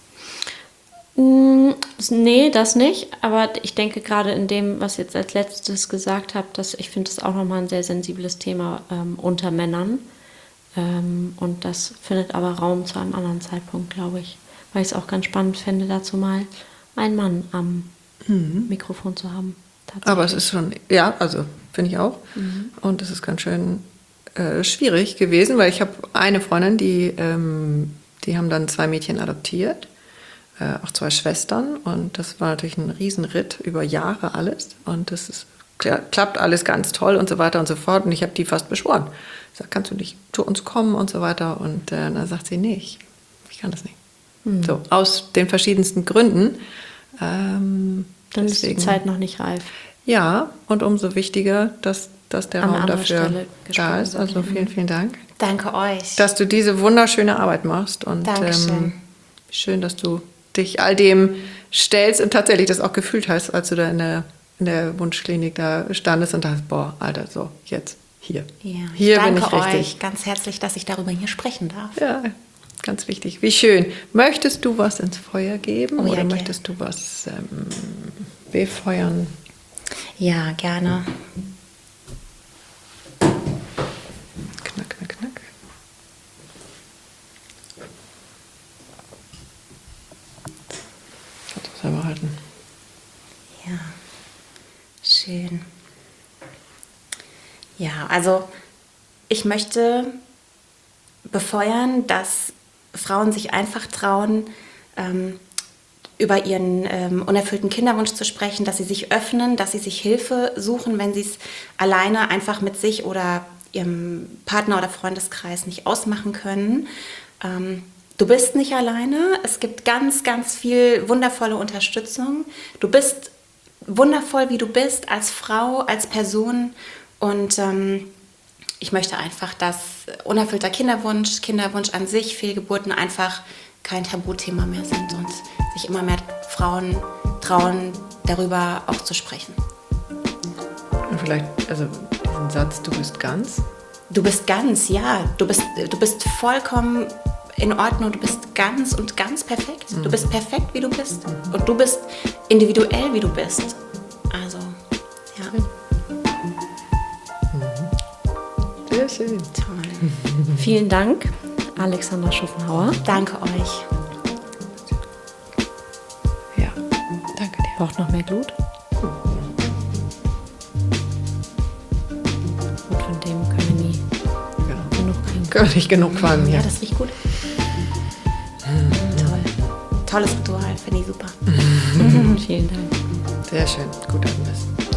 Nee, das nicht. Aber ich denke gerade in dem, was ich jetzt als letztes gesagt habe, dass ich finde das auch nochmal ein sehr sensibles Thema unter Männern. Und das findet aber Raum zu einem anderen Zeitpunkt, glaube ich. Weil ich es auch ganz spannend fände, dazu mal einen Mann am Mikrofon zu haben. Aber es ist schon, ja, also finde ich auch. Und es ist ganz schön schwierig gewesen, weil ich habe eine Freundin, die haben dann 2 Mädchen adoptiert, auch 2 Schwestern. Und das war natürlich ein Riesenritt über Jahre alles. Und das ist, klappt alles ganz toll und so weiter und so fort. Und ich habe die fast beschworen. Ich sage, kannst du nicht zu uns kommen und so weiter. Und dann sagt sie, nee, ich kann das nicht. So, aus den verschiedensten Gründen. Dann ist die Zeit noch nicht reif. Ja, und umso wichtiger, dass der Raum dafür da ist. Also vielen, vielen Dank. Danke euch. Dass du diese wunderschöne Arbeit machst. Und schön, dass du dich all dem stellst und tatsächlich das auch gefühlt hast, als du da in der Wunschklinik da standest und dachtest, boah, Alter, so, jetzt, hier. Ja, hier bin ich danke richtig. euch ganz herzlich, dass ich darüber hier sprechen darf. Ja, ganz wichtig. Wie schön. Möchtest du was ins Feuer geben oder gerne. möchtest du was befeuern? Ja, gerne. Knack, knack, knack. Kannst du selber halten. Ja, schön. Ja, also ich möchte befeuern, dass Frauen sich einfach trauen, über ihren unerfüllten Kinderwunsch zu sprechen, dass sie sich öffnen, dass sie sich Hilfe suchen, wenn sie es alleine einfach mit sich oder ihrem Partner oder Freundeskreis nicht ausmachen können. Du bist nicht alleine. Es gibt ganz, ganz viel wundervolle Unterstützung. Du bist wundervoll, wie du bist, als Frau, als Person. Und ich möchte einfach, dass unerfüllter Kinderwunsch an sich, Fehlgeburten einfach kein Tabuthema mehr sind und sich immer mehr Frauen trauen, darüber auch zu sprechen. Und vielleicht, also diesen Satz, du bist ganz? Du bist ganz, ja. Du bist vollkommen in Ordnung, du bist ganz und ganz perfekt. Du bist perfekt, wie du bist. Und du bist individuell, wie du bist. Also, ja. Sehr schön. Toll. Vielen Dank, Alexandra Schuffenhauer. Danke euch. Ja, danke dir. Braucht noch mehr Glut? Und von dem können wir nie genug kriegen. Können wir nicht genug fangen, ja. Ja, das riecht gut. Toll. Tolles Ritual, finde ich super. Vielen Dank. Sehr schön. Gut, Agnes.